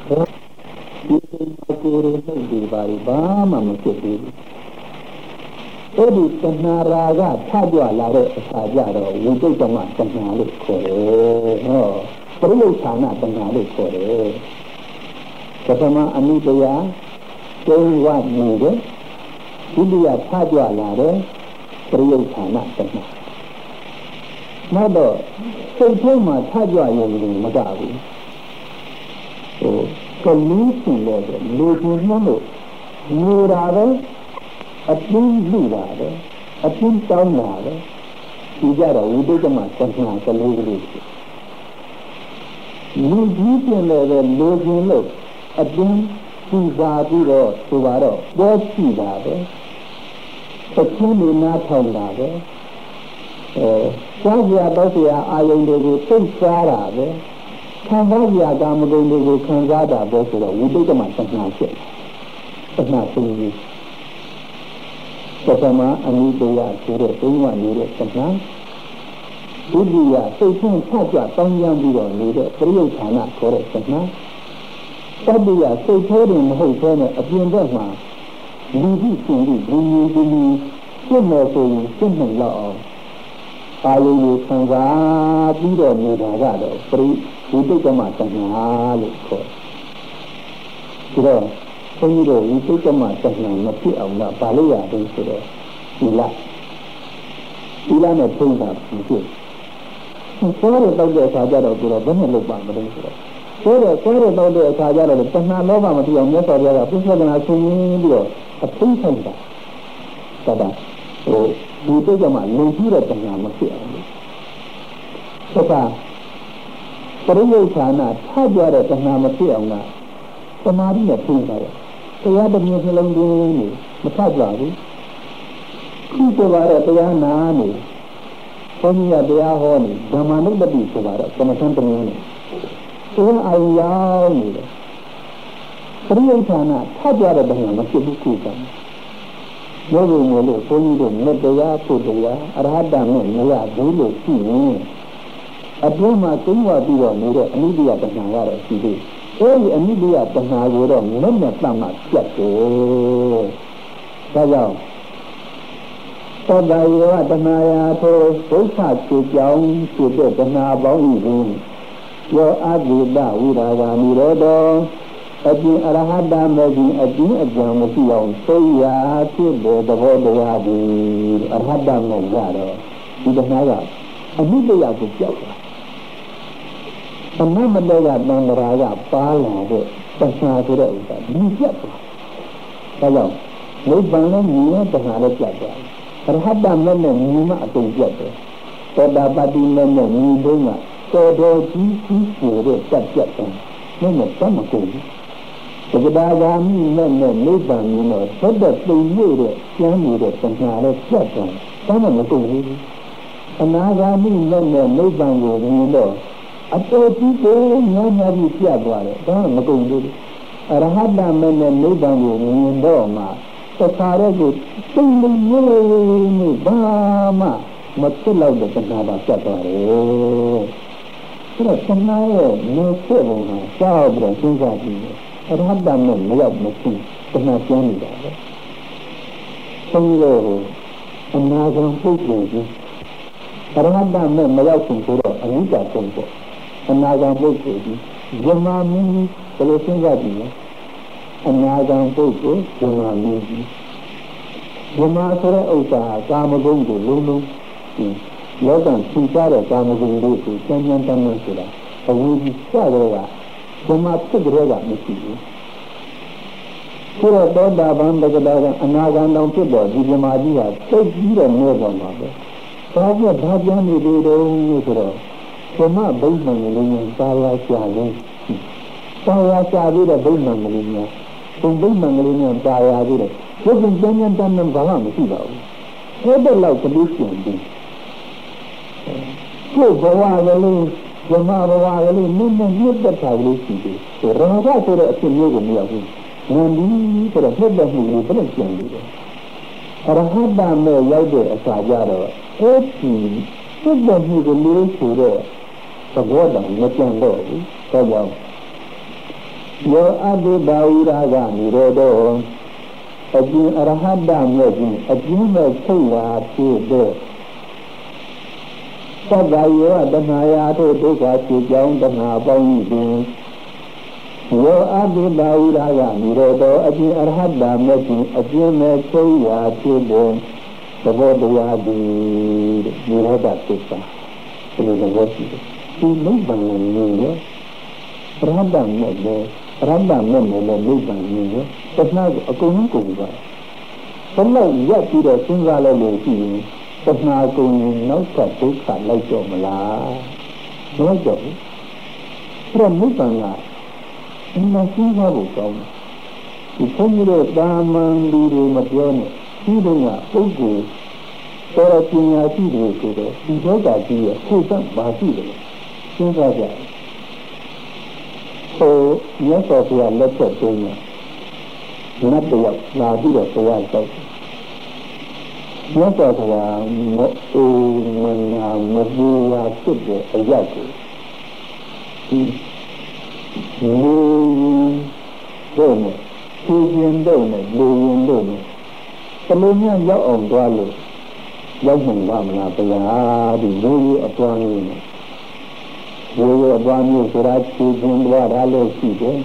ဒီကိုယ်ရနှုတ်ဒီပါရီဘာမှမဖြစ်ဘူးအဲ့ဒီတဏှာရာကထကြွလာတဲ့အခါကျတော့ဝိတုဒ္ဓမတဏှာလို့ခေါ်တယ်ဟောပရိယုဌာဏတဏှာလို့ခေါ်တယ်ပထမအနုတ္တယကျုံးဝနေတယ်ဒုတိယထကြွလာတယ်ပရိယုဌာဏတဏှာနောက်တော့စိတ်ထဲမှာထကြွရုံနဲ့မကဘူးကလေးရှင်လို့လူချင်းနှလို့နေတာပဲအပြင်းလူတာပဲအပြင်းတောင်းတာပဲဒီကြတော့ဝိတုဒ္ဓမသံဃာကလေးကလေးလူကြီးပြင်လည်းပဲလူချင်းလို့အပြင်းပူဇာပြီးတော့ဆိုပါတော့ပေါ်ရှိတာပဲသချင်းလူနာထောင်တာပဲကျောင်းပြတော့ဆရာအာယုန်တွေကိုသိစားတာပဲခံစားကြကာမဂုဏ်တွေကိုခံစားတာပဲဆိုတော့ဝိတုဒ္ဓမသံဃာဖြစ်သံဃာဆုံးကြီးပထမအနုတ္တယဆိုတဲ့သုံးဝနေတဲ့သံဃာဒုတိယစိတ်ချင်းထကြတောင်းကြပြီးတော့နေတဲ့ပရိယုဌာဏခေါ်တဲ့သံဃာတတိယစိတ်သေးတယ်မဟုတ်သေးနဲ့အပြင်ဘက်မှာလူကြီးရှင်ကြီးလူကြီးလူကြီးရှင်းမယ်ဆိုရင်ရှင်းနိုင်တော့အောင်အာယုန်ကိုခံစားပြီးတော့နေတာကတော့ပရိဝိတုဒ္ဓမတဏှာလို့ခေါ်တယ်ဒါတော့ဘုန်းကြီးတို့ဝိတုဒ္ဓမတဏှာမဖြစ်အောင်လားဗာလို့ရတယ်ဆိုတော့ဒီလားနဲ့ထုံးတာဖြစ်ဆိုတော့တောက်တဲ့အခါကျတော့ဘယ်နဲ့လုပ်ပါမလဲဆိုတော့ဆိုတော့တောက်တဲ့အခါကျတော့တဏှာလောဘမဖြစ်အောင်မြတ်စွာဘုရားကပြစ္ဆေကနာဆင်းပြီးတော့အထုံးဆိုင်တာဒါဝိတုဒ္ဓမလုံကြည့်တဲ့တဏှာမဖြစ်အောင်လို့ဆိုတာပရိယုဌာဏထကြတဲ့တဏှာမဖြစ်အောင်လားသမာဓိနဲ့ပြင်ပါတော့တရားတစ်မျိုးနှလုံးသွင်းနေမထကြဘူးခုဆိုပါတော့တရားနာနေဘုန်းကြီးကတရားဟောနေဓမ္မနုပ္ပတိဆိုပါတော့ကမ္မထံတမျိုးနေတရားအာရုံရောက်နေတယ်ပရိယုဌာဏထကြတဲ့တဏှာမဖြစ်ဘူးခုကယောဂီမျိုးလို့ဘုန်းကြီးတို့မေတ္တရားဖို့တရားအရဟတနဲ့မရဘူးလို့ရှိရင်အတွင်းမှာကျင်းဝပြီးတော့နေတဲ့အနုတ္တယတဏှာကတော့ရှိသေးအဲဒီအနုတ္တယတဏှာကိုတော့မနဲ့တတ်မှပြတ်တယ်ဒါကြောင့်သတ္တယောတဏှာယာသောဒုက္ခချေကြောင်းဖြစ်တဲ့တဏှာပေါင်းဤကိုယောအဘိဒဝိရာဂာနိရောဓောအကျဉ်အရဟတမေခြင်းအကျဉ်အကြံမရှိအောင်သိရာဖြစ်တဲ့သဘောတရားဒီအရဟတမေရတော့ဒီတဏှာကအနုတ္တယကိုကြောက်တာသမမတေကတန္တရာကပါလာတဲ့တဏှာဆိုတဲ့ဥစ္စာဒီပြတ်သွားဒါကြောင့်နိဗ္ဗာန်နဲ့မြင်တဲ့တဏှာလည်းပြတ်သွားအရဟတမေနဲ့မြင်မှအတုံပြတ်တယ်သောတာပတ္တိမေနဲ့မြင်တော့တော်တော်ကြီးကြီးဆိုတဲ့ပြတ်တယ်နဲ့တမကုန်ဘူးသက္ကတာဂာမိနဲ့နိဗ္ဗာန်မြင်တော့သတ္တသိညွတ်တဲ့ကျမ်းနေတဲ့တဏှာလည်းပြတ်သွားတယ်မကုန်ဘူးအနာဂါမိနဲ့နိဗ္ဗာန်ကိုမြင်တော့အတော်ကြီးကိုများများကြီးပြတ်သွားတယ်ဒါမကုန်ဘူးအရဟတမေနဲ့နိဗ္ဗာန်ကိုမြင်တော့မှသက္ကာရဲ့ကိုသိနေနေဘာမှမဖြစ်တော့တဲ့တဏှာပါပြတ်သွားတယ်အဲ့တော့တဏှာရဲ့နေဖြစ်ပုံကကြောက်ပြီးတော့စဉ်းစားကြည့်တယ်အရဟတမေမရောက်မချင်းတဏှာကျမ်းနေတာပဲဆုံးလို့အနာဂံပုဂ္ဂိုလ်ကြီးအရဟတမေမရောက်ချင်းဆိုတော့အနိစ္စဆုံးပေါ့အနာဂံပုဂ္ဂိုလ်ကြီးဇမမင်းကြီးဘယ်လိုစဉ်းစားကြည့်လဲအနာဂံပုဂ္ဂိုလ်ဇမမင်းကြီးဇမဆိုတဲ့ဥစ္စာကာမဂုဏ်ကိုလုံးလုံးလောကသင်ကြားတဲ့ကာမဂုဏ်တွေကိုကျမ်းကျမ်းတမ်းတမ်းဆိုတာအဝိဇ္ဇစတဲ့ကဇမဖြစ်တဲ့ကမရှိဘူးဆိုတော့သောတာပန်တက္ကတာကအနာဂံတောင်ဖြစ်တော့ဒီဇမကြီးကသိပြီးတော့နေပေါ်မှာပဲဘာကြောင့်ဘာပြန်နေတယ်တော့ဆိုတော့ဓမ္မဗိမာန်ကလေးနဲ့သာယာရှာလေးသာယာရှာပြီးတော့ဗိမာန်ကလေးနဲ့ဘုံဗိမာန်ကလေးနဲ့သာယာပြီးတော့ဘုရင်ကျမ်းကျမ်းတမ်းတမ်းဘာမှမရှိပါဘူးအဲ့ဒါလောက်ကလေးရှင်ပြီးကိုယ်ဘဝကလေးဓမ္မဘဝကလေးနည်းနည်းမြတ်တဲ့ခါကလေးရှိတယ်ရဟဂဆိုတဲ့အဖြစ်မျိုးကိုမရောက်ဘူးဉာဏ်ဒီဆိုတော့ဖြစ်တဲ့မှုကိုဘယ်နဲ့ကျန်နေတယ်အရဟတမေရောက်တဲ့အစာကြတော့အဲ့ဒီဖြစ်တဲ့မှုကိုလေးဆိုတော့သဘောတော်မကျန်တော့ဘူးဒါကြောင့်ယောအဘိဘာဝိရာဂနိရောဓအကျဉ်အရဟတမြတ်ကြီးအကျဉ်းမဲ့ချုပ်လာဖြစ်တဲ့သဗ္ဗယောတဏှာယာတို့ဒုက္ခဖြစ်ကြောင်းတဏှာပေါင်း၏ပင်ယောအဘိဘာဝိရာဂနိရောဓအကျဉ်အရဟတမြတ်ကြီးအကျဉ်းမဲ့ချုပ်လာဖြစ်တဲ့သဘောတရားဒီနိရောဓသစ္စာဒီလိုသဘောရှိတယ်ဒီနိဗ္ဗာန်ကိုမြင်ရပရဟတမြတ်လည်းရတ္တမဲ့နဲ့နိဗ္ဗာန်မြင်ရတဏှာကိုအကုန်လုံးကုန်ပါဘယ်လောက်ရက်ပြီးတော့စဉ်းစားလိုက်လို့ရှိရင်တဏှာကုန်ရင်နောက်ထပ်ဒုက္ခလိုက်တော့မလားမလိုက်တော့ဘူးအဲ့တော့နိဗ္ဗာန်ကအမှန်စဉ်းစားဖို့ကောင်းတယ်ဒီဘုန်းကြီးတို့တာမန်လူတွေမပြောနဲ့ဒီတော့ကပုဂ္ဂိုလ်တော်ပညာရှိတွေဆိုတော့ဒီဒေါသကြီးရဲ့ခုစဘာရှိတယ်စဉ်းစားကြဟိုမြတ်စွာဘုရားလက်ချက်သွင်းတယ်နတ်တယောက်လာပြီးတော့တရားဆောက်မြတ်စွာဘုရားမအိုမနာမဘူရာဖြစ်တဲ့အရာကိုဒီလူတို့နဲ့သူရင်တို့နဲ့လူရင်တို့နဲ့ဘယ်လိုများရောက်အောင်သွားလို့ရောက်နိုင်ပါမလားဗျာဒီလူကြီးအပွားကြီးနဲ့လူကြီးအပွားမျိုးဆိုတာသူရင်သွားတာလို့ရှိတယ်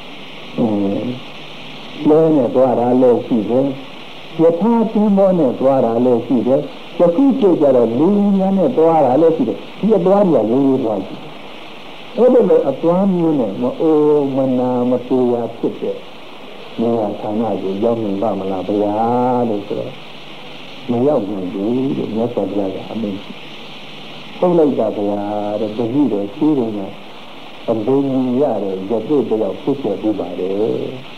လဲနဲ့သွားတာလို့ရှိတယ်ယထာသင်္ဘောနဲ့သွားတာလို့ရှိတယ်ယခုကျကြတော့လူညာနဲ့သွားတာလို့ရှိတယ်ဒီအသွားကြီးကလူကြီးသွားရှိတယ်အဲ့ဒါလိုအသွားမျိုးနဲ့မအိုမနာမတူရဖြစ်တဲ့နေရာဌာနကိုရောက်နိုင်ပါမလားဗျာလို့ဆိုတော့မရောက်နိုင်ဘူးလို့မြတ်စွာဘုရားကအမိန့်ထုတ်လိုက်တာဗျာတဲ့တတိတော်ရှိတယ်မှာအဘိညာဉ်ရတယ်ရတုတယောက်ဖြစ်ပြပြပါတယ်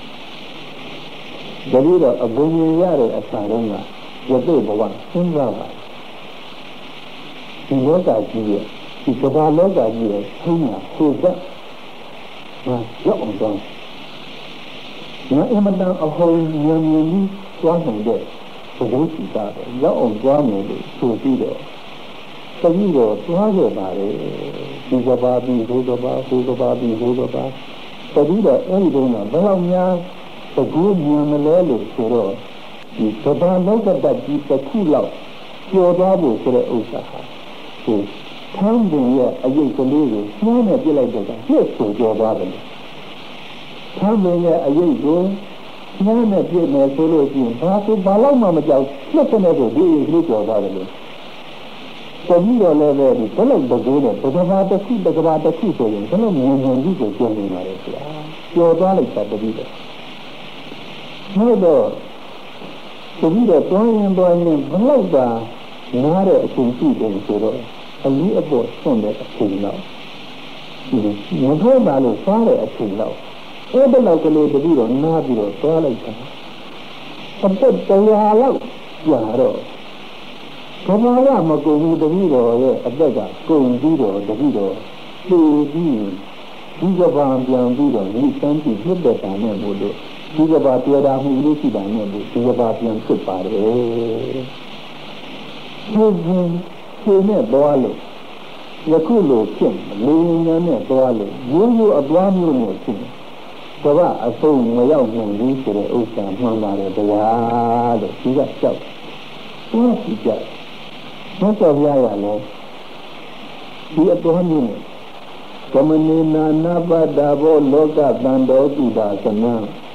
တတိတော်အဘိညာဉ်ရတဲ့အစာတုန်းကရတုဘဝစဉ်းစားပါဒီလောကကြီးရဲ့ဒီကမ္ဘာလောကကြီးရဲ့ဆင်းရဲဆိုတတ်ရောက်အောင်တော့ငါအမတန်အဟုန်ဉာဏ်မြင်ပြီးသွားနိုင်တဲ့ဘုရားရှိတာတော့ရောက်အောင်သွားမယ်လို့ဆိုပြီးတော့တတိတော်သွားခဲ့ပါလေဒီကဘာပြီးဟိုကဘာဟိုကဘာပြီးဟိုကဘာတတိတော်အဲ့ဒီတုန်းကဘယ်လောက်များသကူမြင်မလဲလို့ဆိုတော့ဒီကဘာလောကတကြီးတစ်ခုလောက်ကျော်သွားဖို့ဆိုတဲ့ဥစ္စာဟာဟိုသံဃာရဲ့အယုတ်ကလေးကိုနှိုးနဲ့ပြစ်လိုက်တော့ညှစ်ဆိုကျော်သွားတယ်သံဃာရဲ့အယုတ်ကိုနှိုးနဲ့ပြစ်မယ်ဆိုလို့ရှိရင်ဘာလို့မှမကြောက်ညှစ်တဲ့ကိုဒီလိုကျော်သွားတယ်လို့တတိတော်လည်းပဲဒီဘယ်လိုတကူနဲ့တကဘာတစ်ခုတကဘာတစ်ခုဆိုရင်ဘယ်လိုမြင်မြင်ကြီးကိုကျော်နေပါလဲဆိုတာကျော်သွားလိုက်တာတတိတော်ဟုတ်တော့တတိတော်တွန်းရင်ဘယ်လောက်သာနားတဲ့အချိန်ရှိတယ်ဆိုတော့အလီအပေါ်ဆွန့်တဲ့အချိန်လောက်ဒီမထိုးပါလို့စားတဲ့အချိန်လောက်အဲ့ဒီလောက်ကလေးတတိတော်နားပြီးတော့သွားလိုက်တာအသက်တရားလောက်ကြာတော့ဘဝကမကုန်ဘူးတတိတော်ရဲ့အသက်ကကုန်ပြီးတော့တတိတော်ပြေးပြီးဒီကဘာပြန်ပြီးတော့ဒီစမ်းပြီးဖြစ်တဲ့တာနဲ့ဘုလို့ဒီကဘာတွေ့တာမှုလေးရှိတာနဲ့ဘုဒီကဘာပြန်ဖြစ်ပါတယ်ဒီနဲ့သွားလို့ယခုလိုဖြစ်လူဉာဏ်နဲ့သွားလို့ရိုးရိုးအသွားမျိုးနဲ့ဖြစ်ကဘာအဆုံးမရောက်နိုင်ဘူးဆိုတဲ့ဥစ္စာမှန်ပါတယ်တရားလို့ဒီကကြောက်သူကကြည့်ကြဘုရားပြရလဲဒီအတော်မျိုးနဲ့ကမနိနာနာပတ္တဘောလောကတန်တော်တုတာသနံ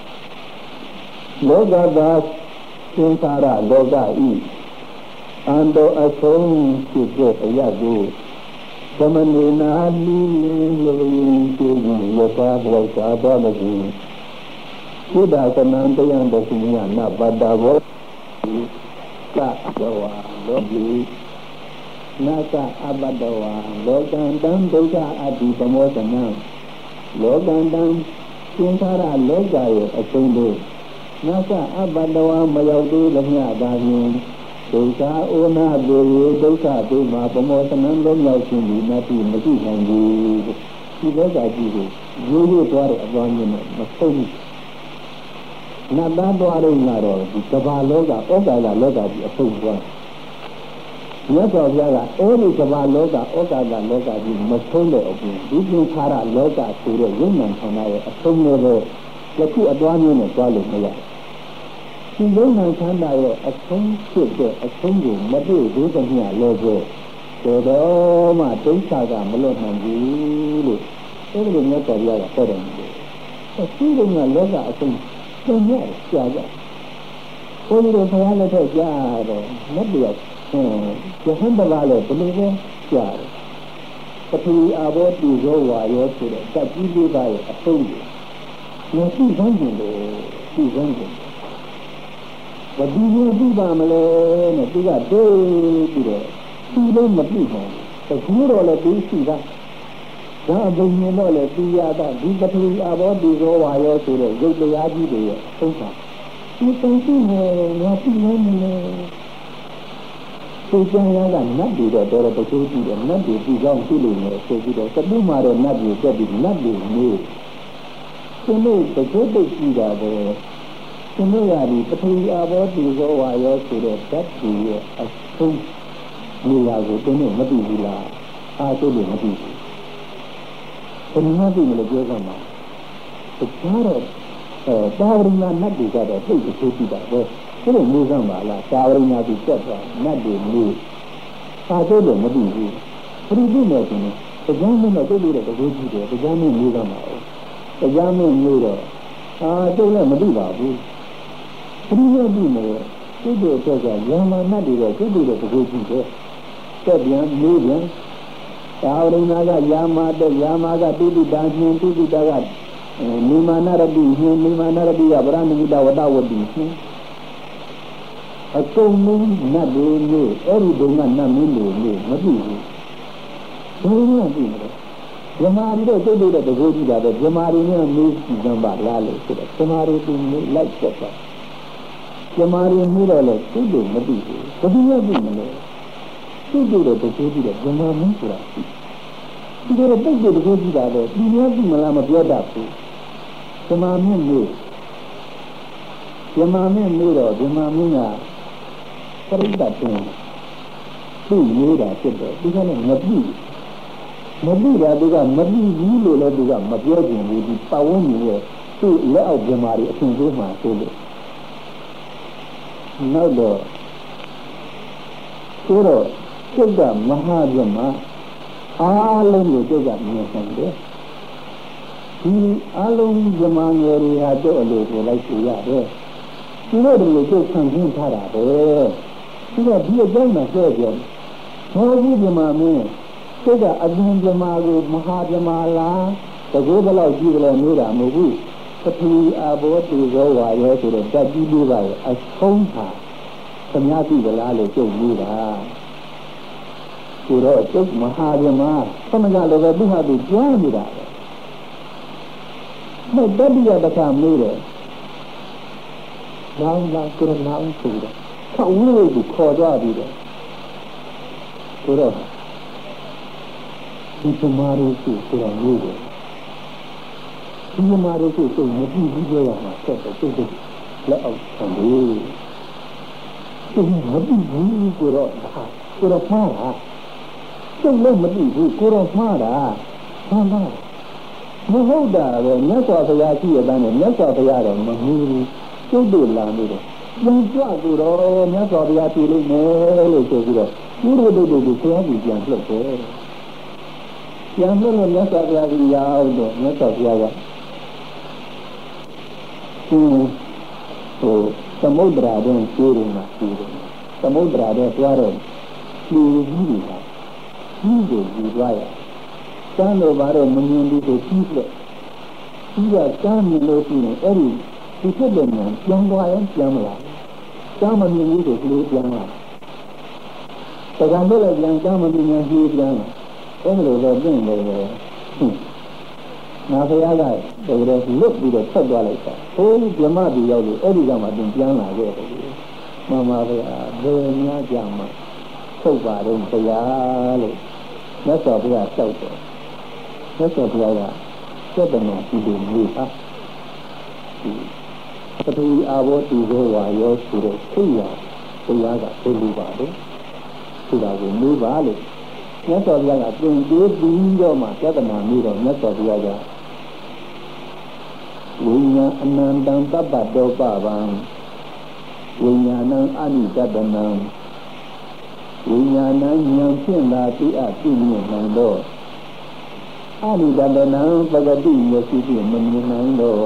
လောကသာသင်္ခါရလောကဤအန္တောအဆုံးဖြစ်တဲ့အရာကိုကမနိနာလီလိုရင်းကျင်းရတာဘောသာတော်လည်းသုဒ္ဓသနံတရားတော်ရှိညာနာပတ္တဘောကဘောလောကီနာကအဘဒဝါလောကံတံဒုက္ခအတ္တိသမောသနံလောကံတံသင်္ခါရလောကရဲ့အဆုံးတို့နာကအဘဒဝါမရောက်သေးသမျှသာလျှင်ဒုက္ခဩနာတေဒုက္ခတေမှာသမောသနံလုံးရောက်ခြင်းဒီနတ်တိမရှိနိုင်ဘူးဒီလောကကြီးကိုရိုးရိုးသွားတဲ့အကြောင်းမျိုးနဲ့မဆုံးဘူးနတ်သားသွားတော့ဒီကဘာလောကဩကာလလောကကြီးအဆုံးသွားမြတ်စွာဘုရားကအဲဒီကမ္ဘာလောကဩကာသလောကကြီးမဆုံးတဲ့အပြင်ဒီသင်္ခါရလောကဆိုတဲ့ယုံနာခန္ဓာရဲ့အဆုံးလည်းပဲယခုအသွားမျိုးနဲ့သွားလို့မရဘူးဒီယုံနာခန္ဓာရဲ့အဆုံးဖြစ်တဲ့အဆုံးကိုမတွေ့သေးသမျှလည်းပဲတော်မှဒုက္ခကမလွတ်နိုင်ဘူးလို့အဲဒီလိုမြတ်စွာဘုရားကဟောတယ်အခုကလောကအဆုံးသင်ရကြာကြဘုရားဘုရားလက်ထက်ကြာတော့မတ်တရားယဟန်တလာလည်းဘယ်လိုပဲကြာတယ်ပထဝီအာဘောတိရောဝါရောဆိုတဲ့တတိလေးပါရဲ့အဆုံးကိုမရှိဆုံးကြလို့ရှိဆုံးကြဘယ်သူမှပြပါမလဲနဲ့သူကတွေးပြီးတော့သူလည်းမပြပါဘူးတကူတော့လည်းပြီးရှိတာဒါအပုံမြင်တော့လည်းသူရတာဒီပထဝီအာဘောတိရောဝါရောဆိုတဲ့ရုပ်တရားကြီးတွေရဲ့အဆုံးပါဒီတုံးရှိနေငါပြနေနေသူကျန်ရကနတ်တွေတော့တော်တော်တချို့ကြည့်တယ်နတ်တွေပြီးကြောင်းရှိလို့လည်းဆိုပြီးတော့သတိမှာတော့နတ်တွေတက်ပြီးနတ်တွေမျိုးသူတို့တချို့သိကြည့်တာပဲသူတို့ရပြီးပထဝီအာဘောတိရောဝါရောဆိုတဲ့ဓာတ်တွေရဲ့အဆုံးနေရာကိုသူတို့မသိဘူးလားအားထုတ်လို့မသိဘူးဘယ်မှာသိမလို့ပြောကြမှာတခြားတော့တာဝရဏနတ်တွေကတော့သိတချို့ကြည့်တာပဲသူတို့မျိုးစမ်းပါလားတာဝရဏသူတက်သွားနတ်တွေမျိုးအားထုတ်လို့မသိဘူးဘယ်လိုလုပ်လဲဆိုတော့တရားမင်းတော့သိလို့တဲ့တကူကြည့်တယ်တရားမင်းမျိုးစမ်းပါဦးတရားမင်းမျိုးတော့အားထုတ်လည်းမသိပါဘူးဘယ်လိုလုပ်လဲသူတို့တော့ကယမနတ်တွေတော့သိလို့တဲ့တကူကြည့်တယ်တက်ပြန်မျိုးပြန်တာဝရဏကယာမတဲ့ယာမကတိတိတာရှင်တိတိတာကနိမာနရတိရှင်နိမာနရတိကဗရဏိမိတဝတ္တဝတိရှင်အကုန်လုံးနတ်တွေမျိုးအဲ့ဒီဘုံကနတ်မင်းတွေမျိုးမသိဘူးဘယ်လိုမှသိမလဲဇမားတွေတော့သိတဲ့တကူကြည့်တာပဲဇမားတွေနဲ့မေးကြည့်ကြပါလားလို့ဆိုတော့ဇမားတွေသူလိုက်ချက်ပါဇမားတွေမျိုးတော့လေသိလို့မသိဘူးဘယ်သူမှသိမလဲသိတဲ့တကူကြည့်တဲ့ဇမားမင်းဆိုတာဒီလိုတိတ်တဲ့တကူကြည့်တာပဲဒီမျိုးသိမလားမပြောတတ်ဘူးဇမားမင်းမျိုးဇမားမင်းမျိုးတော့ဇမားမင်းကပရိသတ်တင်သူ့မျိုးတာဖြစ်တယ်ဒီကနေ့မပြီးတာသူကမပြီးဘူးလို့လည်းသူကမပြောချင်ဘူးဒီပတ်ဝန်းကျင်ရဲ့သူ့လက်အောက်ဇမားတွေအရှင်သေးမှဆိုလို့နောက်တော့ဆိုတော့စိတ်ကမဟာဇမအားလုံးကိုစိတ်ကမြင်ဆိုင်တယ်ဒီအားလုံးဇမားငယ်တွေဟာတော့အလိုကိုလိုက်ပြရတယ်သူတို့တွေကျုပ်ဆန့်ကျင်ထားတာပဲသူကဒီအကြောင်းနဲ့ပြောကြတယ်ဟောဒီဇမားမင်းစိတ်ကအပြင်ဇမားကိုမဟာဇမားလားတကူဘလောက်ကြည့်ကြလဲမျိုးတာမဟုတ်ဘူးပထဝီအာဘောတိရောဝါရောဆိုတော့ဓာတ်ကြီးလေးပါရဲ့အဆုံးဟာခမည်းသိကြလားလို့ကျုပ်ပြောတာဆိုတော့ကျုပ်မဟာဇမားသမဂလည်းပဲသူဟာသူကြားနေတာပဲမတတိယတစ်ခါမျိုးတယ်လောင်းလာကုရလောင်းဆိုတော့ခေါင်းလေးကိုခေါ်ကြပြီးတော့ဆိုတော့ဒီဇမားတို့ဆိုတော့မျိုးတယ်ဒီဇမားတို့ဆိုမကြည့်ဘူးပြောရမှာဆက်တော့သူ့လက်အောက်ဆံလို့သူမကြည့်ဘူးကိုတော့မှားတာသူ့လည်းမကြည့်ဘူးကိုတော့မှားတာမှန်ပါမဟုတ်တာပဲမြတ်စွာဘုရားရှိရတဲ့နဲ့မြတ်စွာဘုရားတော့မမှုဘူးကျုပ်တို့လာလို့တော့ပြန်ကြဆိုတော့မြတ်စွာဘုရားပြလို့မယ်လို့ဆိုပြီးတော့ဘုရားတို့ကိုဘုရားကြီးပြန်လှုပ်တယ်ပြန်လှုပ်လို့မြတ်စွာဘုရားကြီးရောက်တော့မြတ်စွာဘုရားကသမုဒ္ဒရာတွင်ကျိုးတယ်မှာကျိုးတယ်သမုဒ္ဒရာတွင်သွားတော့လူကြီးတွေဟာကြီးကိုယူသွားရစမ်းလို့ပါတော့မမြင်ဘူးဆိုကြီးလက်ကြီးကစမ်းမြင်လို့ရှိရင်အဲ့ဒီဒီဖြစ်တယ်မြန်ပြန်သွားရင်ပြန်မလာစမ်းမမြင်ဘူးဆိုကလေးပြန်လာတက္ကသိုလ်လည်းပြန်စမ်းမမြင်ရင်ကြီးပြန်လာအဲ့လိုတော့ပြင်လို့ပဲနာဖရာကတကယ်လွတ်ပြီးတော့ဆက်သွားလိုက်တာဟိုးဓမ္မတူရောက်လို့အဲ့ဒီကမှတင်ပြန်လာခဲ့တယ်မမဖရာဘယ်များကြမှာထုတ်ပါတော့ဘုရားလို့မြတ်စွာဘုရားလျှောက်တယ်မြတ်စွာဘုရားကစက်တနာကြည့်လို့မျိုးပါပထဝီအာဘောတိရောဝါရောဆိုတဲ့သိရဘုရားကသိလို့ပါတော့ဆိုတာကိုမေးပါလို့မြတ်စွာဘုရားကသင်ပေးပြီးတော့မှပြဿနာမျိုးတော့မြတ်စွာဘုရားကဝိညာဏအနန္တံတပ္ပတောပဗံဝိညာဏံအနိတတနံဝိညာဏဉာဏ်ဖြင့်သာသိအပ်သိမြင်နိုင်တော့အနိတတနံပဂတိမျက်စိဖြင့်မမြင်နိုင်တော့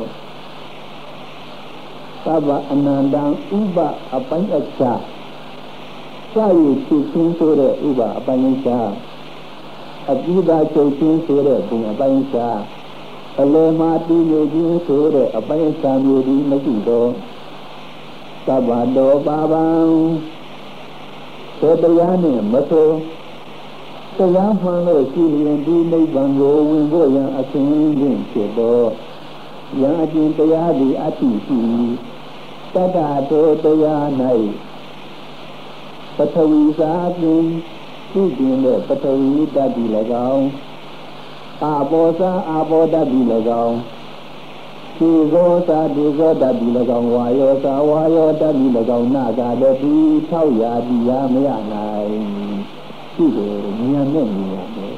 သဗ္ဗအနန္တံဥပအပိုင်းအခြားစာရည်ဖြစ်ခြင်းဆိုတဲ့ဥပအပိုင်းအခြားအပိဓာချုပ်ခြင်းဆိုတဲ့ဘုံအပိုင်းအခြားအလယ်မှာတည်နေခြင်းဆိုတဲ့အပိုင်းအခြားမျိုးဒီမရှိတော့သဗ္ဗတောပါပံသောတရားနဲ့မဆိုတရားမှန်လို့ရှိရင်ဒီနိဗ္ဗာန်ကိုဝင်ဖို့ရန်အစဉ်ချင်းဖြစ်တော့ယံအကျင့်တရားသည်အတ္တိရှိတတ္တတောတရား၌ပထဝီစာဖြင့်သူ့ပြင်တဲ့ပထဝီတတ္တိ၎င်းအာဘောစာအာဘောတတ္တိ၎င်းဒီဇောစာဒီဇောတတ္တိ၎င်းဝါယောစာဝါယောတတ္တိ၎င်းနာဂလည်းဒီထောက်ရာဒီရာမရနိုင်ရှိတယ်ဉာဏ်နဲ့မြင်ရတယ်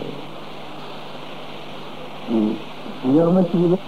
ဒီဉာဏ်မရှိဘူး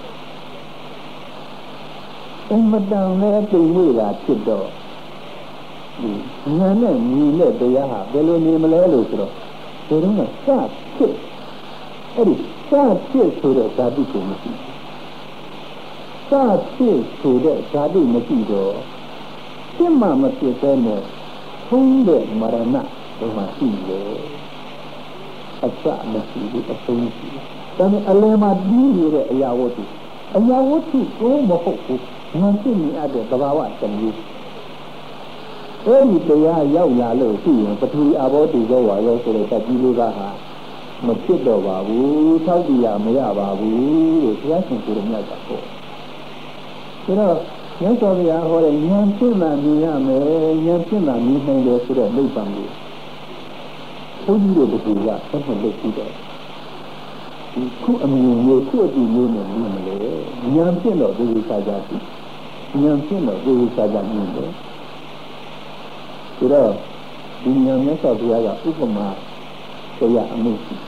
အမတန်လည်းသိနေတာဖြစ်တော့ဉာဏ်နဲ့မြင်တဲ့တရားဟာဘယ်လိုနေမလဲလို့ဆိုတော့ဒီတော့ကစဖြစ်အဲ့ဒီစဖြစ်ဆိုတဲ့ဓာတုကိုမရှိစဖြစ်ဆိုတဲ့ဓာတုမရှိတော့ပြစ်မှမဖြစ်တဲ့နဲ့ထုံးတဲ့မရဏဘယ်မှာရှိလဲအစမရှိဘူးအဆုံးရှိတယ်ဒါနဲ့အလယ်မှာပြီးနေတဲ့အရာဝတ္ထုကိုမဟုတ်ဘူးမသိနေအပ်တဲ့သဘာဝတမျိုးအဲ့ဒီတရားရောက်လာလို့ရှိရင်ပထဝီအဘောတိသောဝါရောဆိုတဲ့တတိလေးကဟာမဖြစ်တော့ပါဘူးထောက်တရားမရပါဘူးလို့ဘုရားရှင်ကိုယ်တော်မြတ်ကဟောဒါတော့မြတ်စွာဘုရားဟောတဲ့ဉာဏ်ဖြင့်မှမြင်ရမယ်ဉာဏ်ဖြင့်မှမြင်နိုင်တယ်ဆိုတဲ့နိဗ္ဗာန်ကိုဘုန်းကြီးတို့ကဆက်မလုပ်ကြည့်တော့ခုအမြင်မျိုးခုအကြည့်မျိုးနဲ့မြင်မလဲဉာဏ်ဖြင့်တော့ဒီလိုစားကြပြီဉာဏ်ဖြင့်တော့ဒီလိုစားကြမြင်တယ်ဒါတော့ဒီဉာဏ်မြတ်စွာဘုရားကဥပမာတရားအမှုရှိ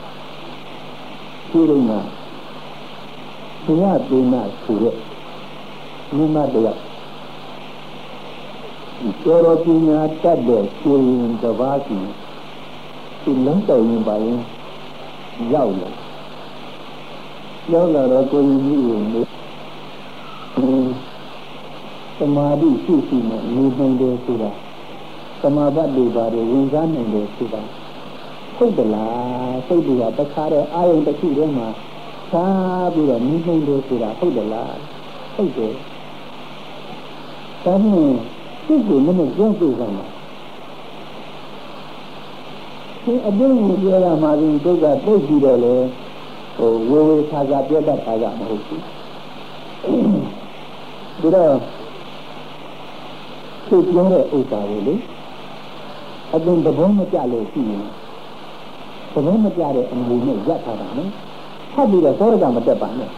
ဒီလိုမှာဘုရားဒေနာဆိုတဲ့မြတ်တရားဒီတော်တော်ပညာတတ်တဲ့ရှင်တပါးစီဒီလမ်းတော်ရင်ပါရင်ရောက်လာတော့ကိုယ်ကြီးကိုသမာဓိရှိရှိနဲ့နေနိုင်တယ်ဆိုတာသမာဘတ်တွေပါတယ်ဝင်စားနိုင်တယ်ဆိုတာဟုတ်တယ်လားစိတ်တွေကတခါတည်းအာယုံတစ်ခုတည်းမှာစားပြီးတော့နေနိုင်တယ်ဆိုတာဟုတ်တယ်လားဟုတ်တယ်ဒါနဲ့စိတ်ကိုမနဲ့ကြောက်ကြတာမှာဒီအပြည့်ကိုပြောရမှာဒီဒုက္ခသိပြီးတော့လေဝေဝေခါခါပြောတတ်တာကမဟုတ်ဘူးဒါတော့သူပြောတဲ့ဥစ္စာကိုလေအပြင်သဘောမကျလို့ရှိရင်သဘောမကျတဲ့အမှုနဲ့ရပ်ထားတာနော်ဖတ်ပြီးတော့သောရကမတက်ပါနဲ့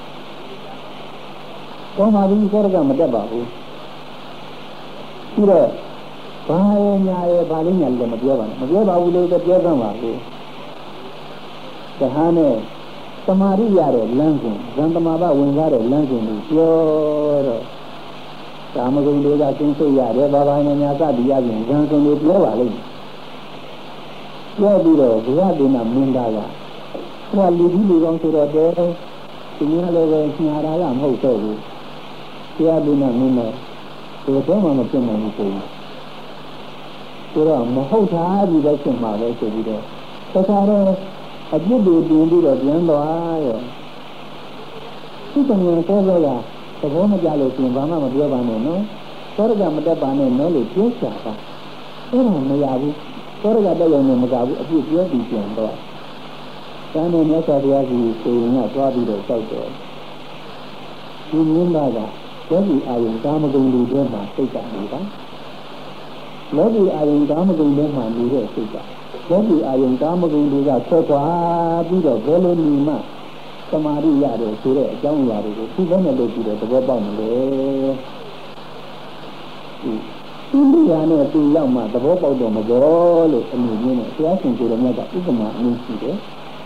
ကောင်းပါပြီသောရကမတက်ပါဘူးပြီးတော့ဘာရဲ့ညာရဲ့ဘာလေးညာလည်းမပြောပါနဲ့မပြောပါဘူးလို့ပြောသမ်းပါဘူးတဟန်းနဲ့သမာဓိရတဲ့လမ်းစဉ်ဇန်သမာဘဝင်စားတဲ့လမ်းစဉ်ကိုပြောတော့ကာမဂုဏ်တွေကကျင်းစိတ်ရတယ်ဘာဘာနဲ့ညာစသည်ရရင်ဇန်စဉ်ကိုပြောပါလိမ့်ပြောပြီးတော့ဘုရားဒေနာမင်းသားကသူကလူကြီးလူကောင်းဆိုတော့တဲ့ဒီနည်းလည်းပဲညာတာကမဟုတ်တော့ဘူးဘုရားဒေနာမင်းသားဒီတော့မှမပြတ်နိုင်ဘူးဆိုရင်ဆိုတော့မဟုတ်တာကြီးပဲဖြစ်မှာပဲဆိုပြီးတော့တခါတော့အပြစ်တွေတင်ပြီးတော့ပြန်သွားရောသူတမန်ဆောစောကသဘောမကျလို့ရှင်ဘာမှမပြောပါနဲ့နော်သောရကမတက်ပါနဲ့နော်လို့ပြောချတာအဲ့ဒါမရဘူးသောရကတက်ရုံနဲ့မကဘူးအပြစ်ပြောပြီးပြန်တော့တန်တဲ့မြတ်စွာဘုရားကြီးကိုယ်ကသွားပြီးတော့ကြောက်တယ်ဒီမြင်းသားကလောကီအာယုကာမဂုဏ်တွေထဲမှာစိတ်ကနေတာလောကီအာယုကာမဂုဏ်ထဲမှာနေတဲ့စိတ်ကလောကီအာယုကာမဂုဏ်တွေကဆက်သွားပြီးတော့ဘယ်လိုနေမှသမာဓိရတယ်ဆိုတဲ့အကြောင်းအရာတွေကိုသူ့ဘက်နဲ့လုပ်ပြီးတော့သဘောပေါက်မလဲသူ့ရာနဲ့သူရောက်မှသဘောပေါက်တော့မပေါ်လို့အမှုမျိုးနဲ့ဘုရားရှင်ကိုယ်တော်မြတ်ကဥပမာအမှုရှိတယ်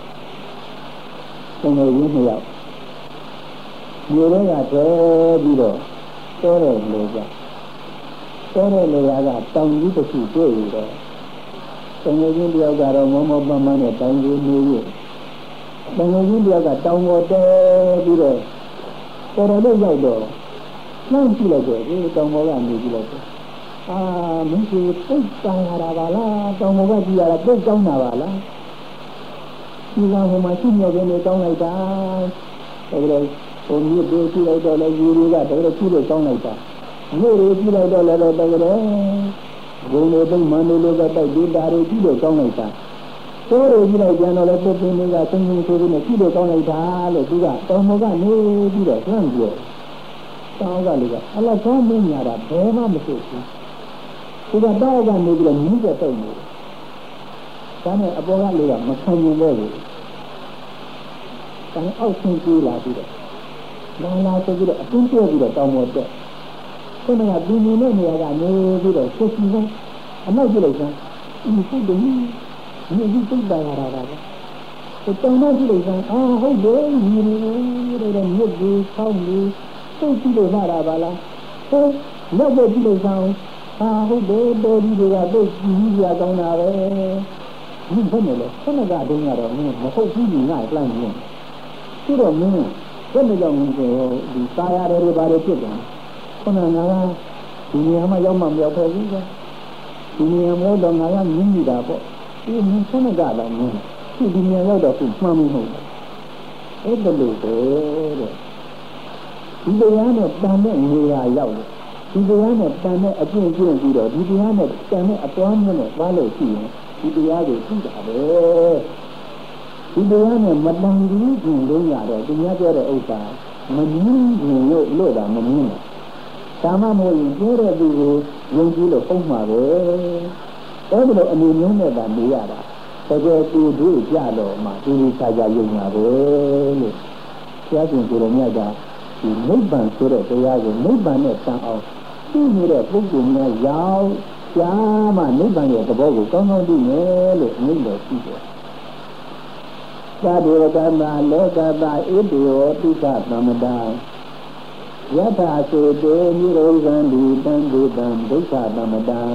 သင်္ကေတကြီးနှစ်ယောက်မျိုးတွေကတည်းပြီးတော့တောတဲ့လေကတောတဲ့လေကတောင်ကြီးတစ်ခုတွေ့ရတော့သင်္ကေတကြီးတယောက်ကတော့မောမောပန်းပန်းနဲ့တောင်ကြီးနေရသင်္ကေတကြီးတယောက်ကတောင်ပေါ်တဲပြီးတော့တော်တော်လေးရောက်တော့နှမ်းကြည့်လိုက်တယ်ဒီတောင်ပေါ်ကနေကြည့်လိုက်တယ်မင်းကြီးသိတောင်းရတာပါလားတောင်ပေါ်ကကြည့်ရတာသိတောင်းတာပါလားဒီကဟိုမှာရှိနေတယ်တောင်းလိုက်တာဒါကြတဲ့ဟိုမြို့တွေကြည့်လိုက်တော့လည်းယူတွေကဒါကြတဲ့ကြည့်လို့တောင်းလိုက်တာမြို့တွေကြည့်လိုက်တော့လည်းဒါကြတဲ့ဘုံတွေသိမှန်လို့ကတိုက်ဒေတာတွေကြည့်လို့တောင်းလိုက်တာသိုးတွေကြည့်လိုက်ကြတော့လည်းပုပ္ပင်းတွေကသင်္ကြန်ဆိုပြီးနဲ့ကြည့်လို့တောင်းလိုက်တာလို့သူကတောင်ပေါ်ကနေပြီးတော့ဆွမ်းပြောတောင်းကလေးကအလကားမင်းညာတာဘယ်မှမဖြစ်ဘူးသူကတောက်ကနေပြီးတော့မြင်းကျက်တုံနေဒါနဲ့အပေါ်ကလေးကမခံရင်လည်းဘူးဒါနဲ့အောက်ဆင်းပြေးလာပြီးတော့လာဆိုပြီးတော့အတင်းကျပ်ပြီးတော့တောင်းပေါ်တက်ခုနကဒီမြင်တဲ့နေရာကနေပြီးတော့ဆက်စီကအနောက်ကြည့်လိုက်စမ်းဒီစိတ်တည်းမြင်ပြီးသိတာရတာပါပဲတောင်းတော့ကြည့်လိုက်စမ်းဟုတ်တယ်မြင်နေတဲ့မြစ်ကြီးဆောင်းကြီးသိကြည့်လို့လာတာပါလားလက်ပဲကြည့်လိုက်စမ်းဟုတ်တယ်တော်ကြီးတွေကသိကြည့်ရကောင်းတာပဲဒီဘက်နဲ့လေခုနကတုန်းကတော့မဟုတ်ဘူးငါ့planမြင်သူတော့မင်းဘယ်နဲ့ကြောင့်ဒီตายရတယ်တွေဘာတွေဖြစ်တယ်ခုနကဒီနေရာမှာရောက်မှမရောက်ခဲ့ဘူးဒီနေရာမှာတော့ငါကမြင်နေတာပေါ့ဒီမင်းခုနကတော့မင်းဒီနေရာရောက်တော့သူမှန်မှုဟုတ်အဲ့ဒါလို့ပဲတဲ့ဒီတရားနဲ့တန်တဲ့နေရာရောက်တယ်ဒီတရားနဲ့တန်တဲ့အကျင့်ကျင့်ပြီးတော့ဒီတရားနဲ့တန်တဲ့အတွန်းနဲ့သွားလို့ရှိရင်ဒီတရားကိုသိတာပဲဒီတရားနဲ့မတန်ဘူးကျင်လို့ရတော့သူများပြောတဲ့ဥစ္စာမမြင်ဘူးလို့တာမမြင်ဘူးဒါမှမဟုတ်ရင်ပြောတဲ့သူကိုယုံကြည်လို့ပုံမှာပဲအဲ့ဒီလိုအနေမျိုးနဲ့သာနေရတာတကယ်သူတို့ကြတော့မှသူဒီစာကြယုံတာပဲလို့ဆရာရှင်ကိုယ်တော်မြတ်ကဒီနိဗ္ဗာန်ဆိုတဲ့တရားကိုနိဗ္ဗာန်နဲ့တန်အောင်သိနေတဲ့ပုဂ္ဂိုလ်များရောက်ရှားမှနိဗ္ဗာန်ရဲ့သဘောကိုကောင်းကောင်းသိမယ်လို့မြင်လို့ရှိတယ်။သာဒေဝကတာလောကတာဣတိယောတိကသမ္မတာယထာစေတေနိရောဓံဒီတံဒေတံဒုက္ခသမ္မတံ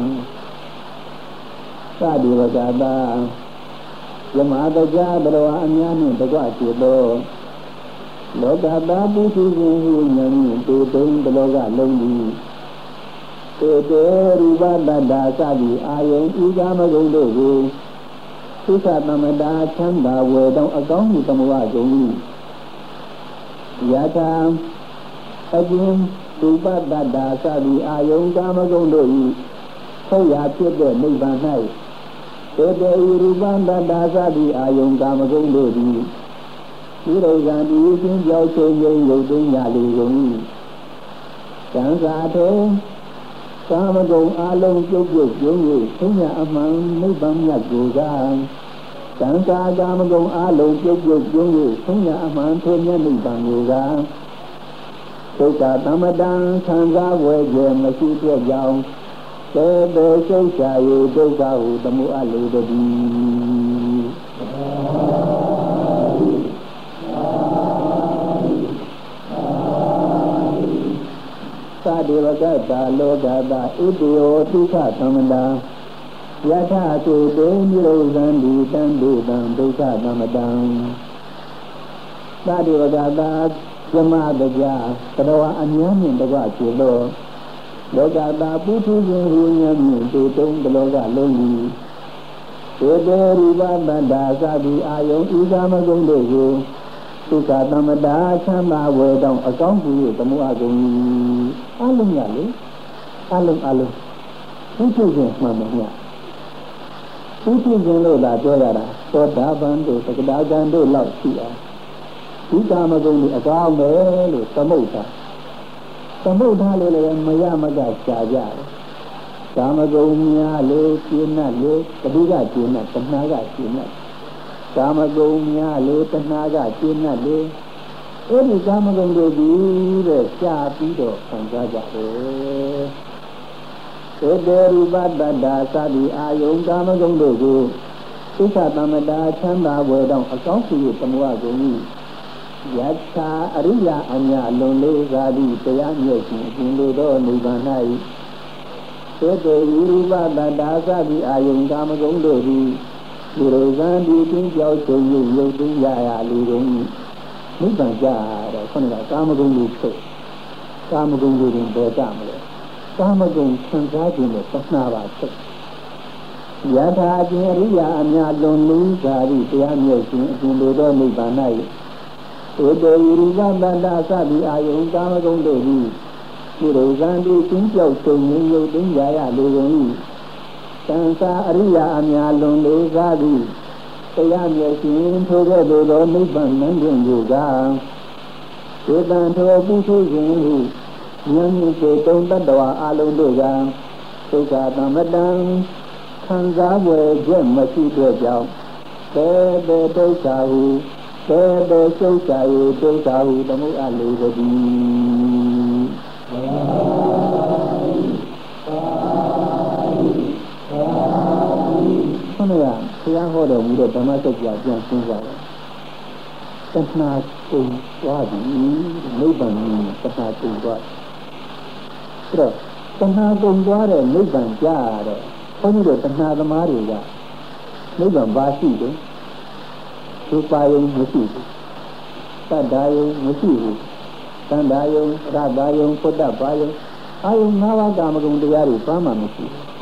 သာဒေဝကတာယမတကြဘရဝအများနှင့်တကွရှိသောလောကတာပုထုဇဉ်ဟုဉာဏ်ဖြင့်တေတုံတလောကလုံးသည်တေတေရူပတတ္တာစသည်အာယုံဤကာမဂုဏ်တို့ကိုသုခသမ္တာချမ်းသာဝယ်တောင်းအကောင်းမှုသမဝကုန်၏ယထာအကျဉ်ရူပတတ္တာစသည်အာယုံကာမဂုဏ်တို့၏ဟုတ်ရာဖြစ်တဲ့နိဗ္ဗာန်၌တေတေရူပတတ္တာစသည်အာယုံကာမဂုဏ်တို့သည်ဒီရိဇံဒီချင်းကြောက်ချင်းရုံရုပ်သိမ်းရလေကုန်၏သံဃာထုံကာမဂုဏ်အလုံးပြုတ်ပြုတ်ပြုံး၍သုံးရအမှန်နိဗ္ဗာန်မြတ်ကိုကသံဃာကာမဂုဏ်အလုံးပြုတ်ပြုတ်ပြုံး၍သုံးရအမှန်ထိုမြတ်နိဗ္ဗာန်ကိုကဒုက္ခသမတံခံစားဝဲကြမရှိတဲ့ကြောင့်သေသေစိတ်ချ၍ဒုက္ခဟုသမှုအလိုတည်းသာဒေဝကတာလောကတာဣတိယောဒုက္ခသမ္မတာယထာစေတေနိရောဓံဒီတံဒေတံဒုက္ခသမ္မတံသာဒေဝကတာဇမတကြတရဝအများမြင့်တကွဖြစ်သောလောကတာပုထုဇဉ်ဟူဉာဏ်ဖြင့်တေတုံတလောကလုံးသည်တေတေရူပတတ္တာစသည်အာယုံဤကာမဂုဏ်တို့ကိုသုခသမ္တာချမ်းသာဝယ်တောင်းအကောင်းကြီးသမှုအကုန်အလုံးရလေအလုံးဘုထုရှင်မှန်တယ်ညဘုထုရှင်လို့သာပြောရတာသောတာပန်တို့သက္ကတာကံတို့လောက်ရှိအောင်ဒီကာမဂုဏ်တွေအကောင်းပဲလို့သမုဋ္ဌာလို့လည်းမရမကရှားကြတယ်ကာမဂုဏ်များလို့ကျဉ်းတ်လို့တတိကကျဉ်းတ်တဏှာကကျဉ်းတ်ကာမဂုဏ်များလို့တဏှာကကျဉ်းတ်လို့အဲ့ဒီကာမဂုဏ်တို့ကြီးတဲ့ရှားပြီးတော့ခံစားကြတယ်ဧတေရူပတတ္တာသတိအာယုံကာမဂုဏ်တို့ကိုသစ္စာသမ္မာချမ်းသာဝေတောင်းအကောင်းစီတမောကုန်၏ယထာအရိယာအမြလွန်လေးစားသည့်တရားမြတ်ခြင်းအရှင်လိုသောနိဗ္ဗာန်၌ဧတေရူပတတ္တာသတိအာယုံကာမဂုဏ်တို့သည်ဒီလိုကံဒီချင်းကြောက်ဆုံးရုပ်ရုပ်သိရရလေကုန်၏နိဗ္ဗာန်ကြတော့ခေါင်းကကာမဂုဏ်ကိုဖြစ်ကာမဂုဏ်ကိုတင်ပေါ်ကြမလဲကာမဂုဏ်ခံစားခြင်းနဲ့သတ်နာပါဖြစ်ယထာအခြင်းအရိယာအများလွန်လူသာသည့်တရားမြတ်ခြင်းအရှင်လိုသောနိဗ္ဗာန်၌ဧတေရူပတတ္တသတိအာယုံကာမဂုဏ်တို့သည်ဒီလိုကံဒီချင်းကြောက်ဆုံးရုပ်သိရရလေကုန်၏သံဃာအရိယာအများလွန်လေးစားသည်တရားမြတ်ခြင်းထိုကဲ့သို့သောနိဗ္ဗာန်နှင့်တွင်ကိုကဒေသံထိုပုထုရှင်ဟုဉာဏ်မြင့်စေတုံတတ္တဝါအလုံးတို့ကဒုက္ခသမတံခံစားွယ်ချက်မရှိတဲ့ကြောင့်တေတေဒုက္ခဟုတေတေရှုပ်ရှာ၍ဒုက္ခဟုတမှုအလေတည်းခဏကဘုရားဟောတော်မူတဲ့ဓမ္မစကြာပြန်ရှင်းကြတယ်တဏှာကုန်သွားပြီနိဗ္ဗာန်တဏှာကုန်သွားအဲ့တော့တဏှာကုန်သွားတဲ့နိဗ္ဗာန်ကြတော့ဘုန်းကြီးတို့တဏှာသမားတွေကနိဗ္ဗာန်ပါရှိတယ်သူပါယုံမရှိဘူးတတ္တာယုံမရှိဘူးသန္တာယုံရတာယုံဖုဒ္ဓပါယုံအာယုံ၅ပါးကာမဂုဏ်တရားတွေဘာမှမရှိ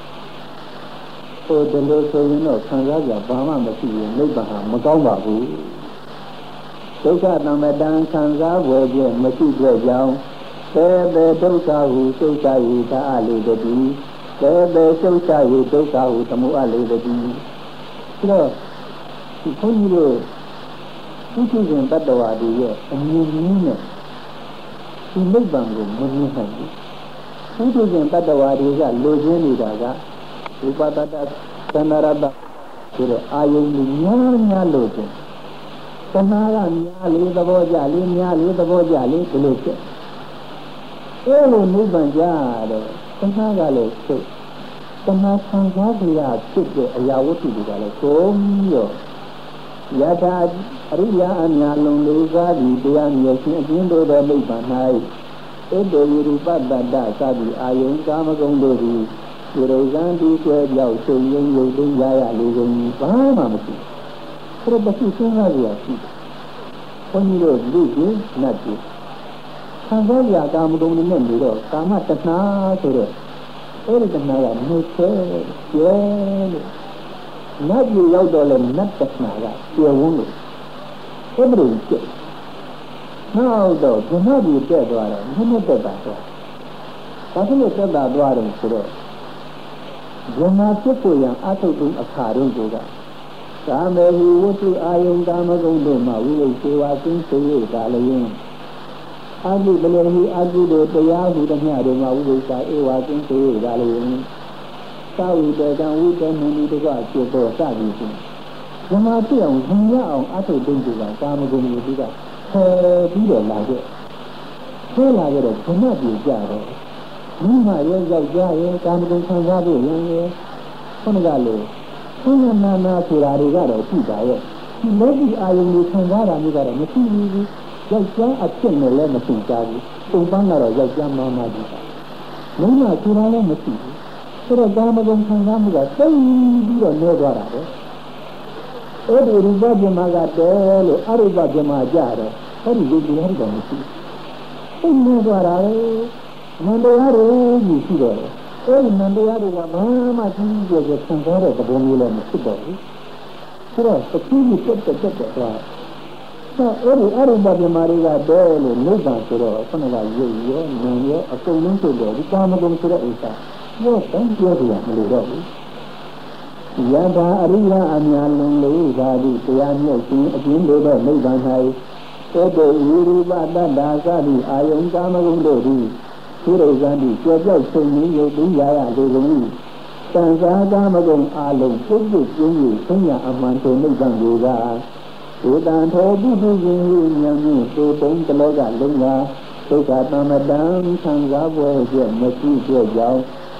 ဘူးဟိုဒီလိုဆိုရင်တော့ခံစားကြဘာမှမရှိရင်နိဗ္ဗာန်ဟာမကောင်းပါဘူးဒုက္ခသမတံခံစားဝယ်ခြင်းမရှိတဲ့ကြောင့်သေသေဒုက္ခဟုရှုပ်ရှား၍သာအလေတည်းသေသေရှုပ်ရှား၍ဒုက္ခဟုသမှုအလေတည်းဒါတော့ဒီဘုန်းကြီးတို့ပုထုဇဉ်တ attva တွေရဲ့အမြင်ကြီးနဲ့ဒီနိဗ္ဗာန်ကိုမမြင်နိုင်ဘူးပုထုဇဉ်တ attva တွေကလိုချင်နေတာကဥပတတ္တသန္နရတ္တဆိုတဲ့အာယုန်ကြီးများလို့ချင်တဏှာကများလေသဘောကြလေများလေသဘောကြလေဒီလိုဖြစ်အဲလိုနိဗ္ဗာန်ကြတော့တဏှာကလည်းဖြစ်တဏှာခံစားကြရဖြစ်တဲ့အရာဝတ္ထုတွေကလည်းကုန်ပြီးတော့ယထာအရိယာအများလုံးလေးစားပြီးတရားမြတ်ခြင်းအကျဉ်းတို့သောနိဗ္ဗာန်၌ဧတေရူပတတ္တသတိအာယုံကာမဂုဏ်တို့သည်ဒီလိုကံဒီကျွဲပြောက်ဆုံးရင်းရုပ်သိရရလေကုန်ဘာမှမရှိဘူးဒါပေမဲ့စဉ်းစားရရှိတယ်ဘုန်းကြီးတို့လူကြီးနတ်ကြီးခံစားရကာမဂုဏ်တွေနဲ့နေတော့ကာမတဏှာဆိုတော့အဲဒီတဏှာကနှိမ့်ဆဲကျဲလို့နတ်ကြီးရောက်တော့လဲနတ်တဏှာကကျေဝန်းလို့အဲ့ဒီကျက်နောက်တော့ဓမ္မကြီးတက်သွားတော့နည်းနည်းတက်တာတော့ဘာဖြစ်လို့တက်တာသွားတယ်ဆိုတော့ဓမ္မဖြစ်ကိုရန်အထုပ်တုအခါတို့ကကာမေဟိဝတ္ထုအာယုံကာမဂုဏ်တို့မှာဝိဝိသေဝသင်္စေရတာလည်းအာဟုပလေဟိအာဟုတို့တရားဟုတမျှတို့မှာဝိဝိသာဧဝသင်္စေရတာလည်းသာဝိတေကံဝိတေမဏိတကကျေတော်စသည်ဖြင့်ဓမ္မဖြစ်အောင်ဉာဏ်ရအောင်အထုပ်တုကကာမဂုဏ်တွေကဖယ်ပြီးတော့လာခဲ့ဖယ်လာခဲ့တော့ဓမ္မပြေကြတော့မိမရဲ့ယောက်ျားရဲ့ကာမဂုဏ်ခံစားဖို့ရန်ရဲ့ခုနကလိုဆင်းရဲနာဆိုတာတွေကတော့ရှိပါရဲ့ဒီလောကီအာယုန်ကိုခံစားတာမျိုးကတော့မရှိဘူးယောက်ျားအဖြစ်နဲ့လည်းမရှိကြဘူးပုံပန်းကတော့ယောက်ျားမမကြီးပါမိမဆိုတာလည်းမရှိဘူးဆိုတော့ကာမဂုဏ်ခံစားမှုကသိပြီးတော့နေသွားတာပဲအဲ့ဒီရူပပြမကတဲလို့အရူပပြမကြတော့အဲ့ဒီဒီတရားတွေမရှိဘူးသိနေသွားတာလေမန္တရားတွေကြီးရှိတော့တယ်အဲ့ဒီမန္တရားတွေကဘာမှသိကြကြခံစားတဲ့သဘောမျိုးလည်းမရှိတော့ဘူးဆိုတော့အကျိုးကြီးတက်သွားတော့အဲ့ဒီအရုပပြမာတွေကတဲလို့နိဗ္ဗာန်ဆိုတော့ခဏကရုပ်ရောနာမ်ရောအကုန်လုံးဆိုတော့ဒီကာမဂုဏ်ဆိုတဲ့ဥစ္စာရောတန်းပြောကြရမလို့တော့ဘူးယထာအရိယာအများလုံးလေးသာသည့်တရားမြတ်ခြင်းအကျဉ်းတို့သောနိဗ္ဗာန်၌ဧတေရူပတတ္တာသတိအာယုံကာမဂုဏ်တို့သည်သူတို့ကံဒီကြောပြောက်ဆုံးရင်းရုပ်သိရရလေကုန်၏တန်စာကာမဂုဏ်အလုံးပုဂ္ဂိုလ်ကျင်း၍ဆင်းရဲအမှန်ထိုနိဗ္ဗာန်ကိုကဧတံထောပုထုဇဉ်ဟုဉာဏ်ဖြင့်သို့တုံးတလောကလုံးကဒုက္ခသမတံခံစားပွဲဖြင့်မရှိတဲ့ကြောင့်သ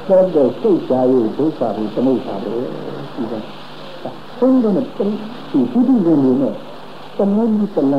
တဲ့စိတ်ဓာတ်ရဲ့ဒုက္ခကိုသမုဋ္ဌာပဲဒီကသုံးတော့ဒီပုဒ်ဇင်နေနဲ့တလန်းကြီးသာ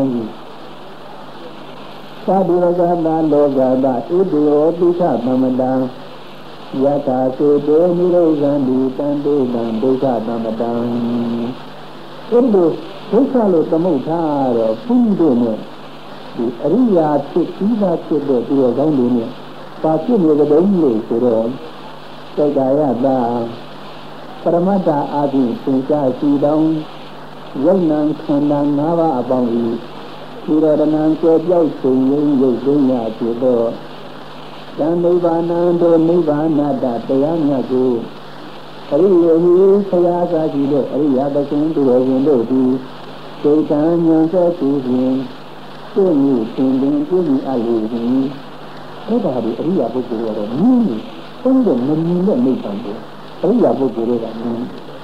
ဓုရကတာလောကတာဣတိယောဒုက္ခသမတံယထာစေတေနိရောဓံဒီတံတေတံဒုက္ခသမတံအဲ့ဒီဒုက္ခလို့သမုဋ္ဌာတော့ဘုန်းကြီးတို့နဲ့ဒီအရိယာဖြစ်ပြီးသားဖြစ်တဲ့ဒီလိုကောင်းတွေနဲ့ပါဖြစ်နေကြတယ်လို့ဆိုတော့စေကာယတာပရမတ္တအာသီသင်္ချာရှိတောင်းယုံနံခန္ဓာ၅ပါးအပေါင်းဤဒီရဏံကိုပြောက်ဆုံးရင်းရုပ်သိညာဖြစ်တော့သံနိဗ္ဗာန်တို့နိဗ္ဗာန်တတရားမြတ်ကိုအရိယဟိဆရာသာရှိတဲ့အရိယာသခင်သူတော်ရှင်တို့သည်စေတံဉာဏ်ဆက်သူဖြင့်သိမြင်သင်ပင်ပြုမိအပ်လေသည်အဲ့ဒါဒီအရိယာပုဂ္ဂိုလ်ကတော့မြင်နေသုံးတဲ့မမြင်တဲ့နိဗ္ဗာန်ကိုအရိယာပုဂ္ဂိုလ်တွေကမြင်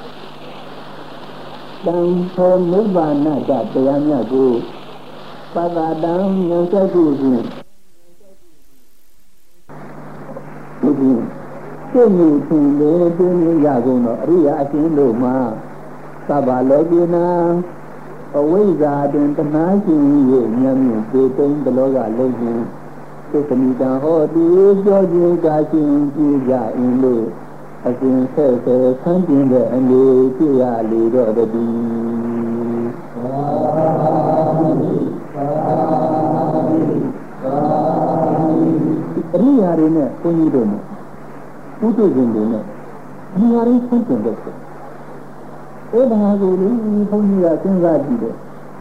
တံသောနိဗ္ဗာန်တရားမြတ်ကိုပတ္တတံဉာဏ်ဆက်သူဖြင့်သိမြင်သင်ပင်ပြုမိရကုန်သောအရိယာအရှင်တို့မှာသဗ္ဗလောကိနာအဝိဇ္ဇာတွင်တဏှာရှင်၏ဉာဏ်ဖြင့်သိသိတလောကလုံးဖြင့်သစ္စမိတံဟောတိကြောခြင်းကာရှင်ကြည်ကြအင်းလို့အစဉ်ဆက်ဆက်ဆန်းကျင်တဲ့အနေပြရလေတော့တည်းအရိယာတွေနဲ့ဘုန်းကြီးတို့နဲ့ပုထုဇဉ်တွေနဲ့ဒီဟာတွေဆန်းကျင်တဲ့အဲ့ဒါကိုလေဘုန်းကြီးကစဉ်းစားကြည့်တယ်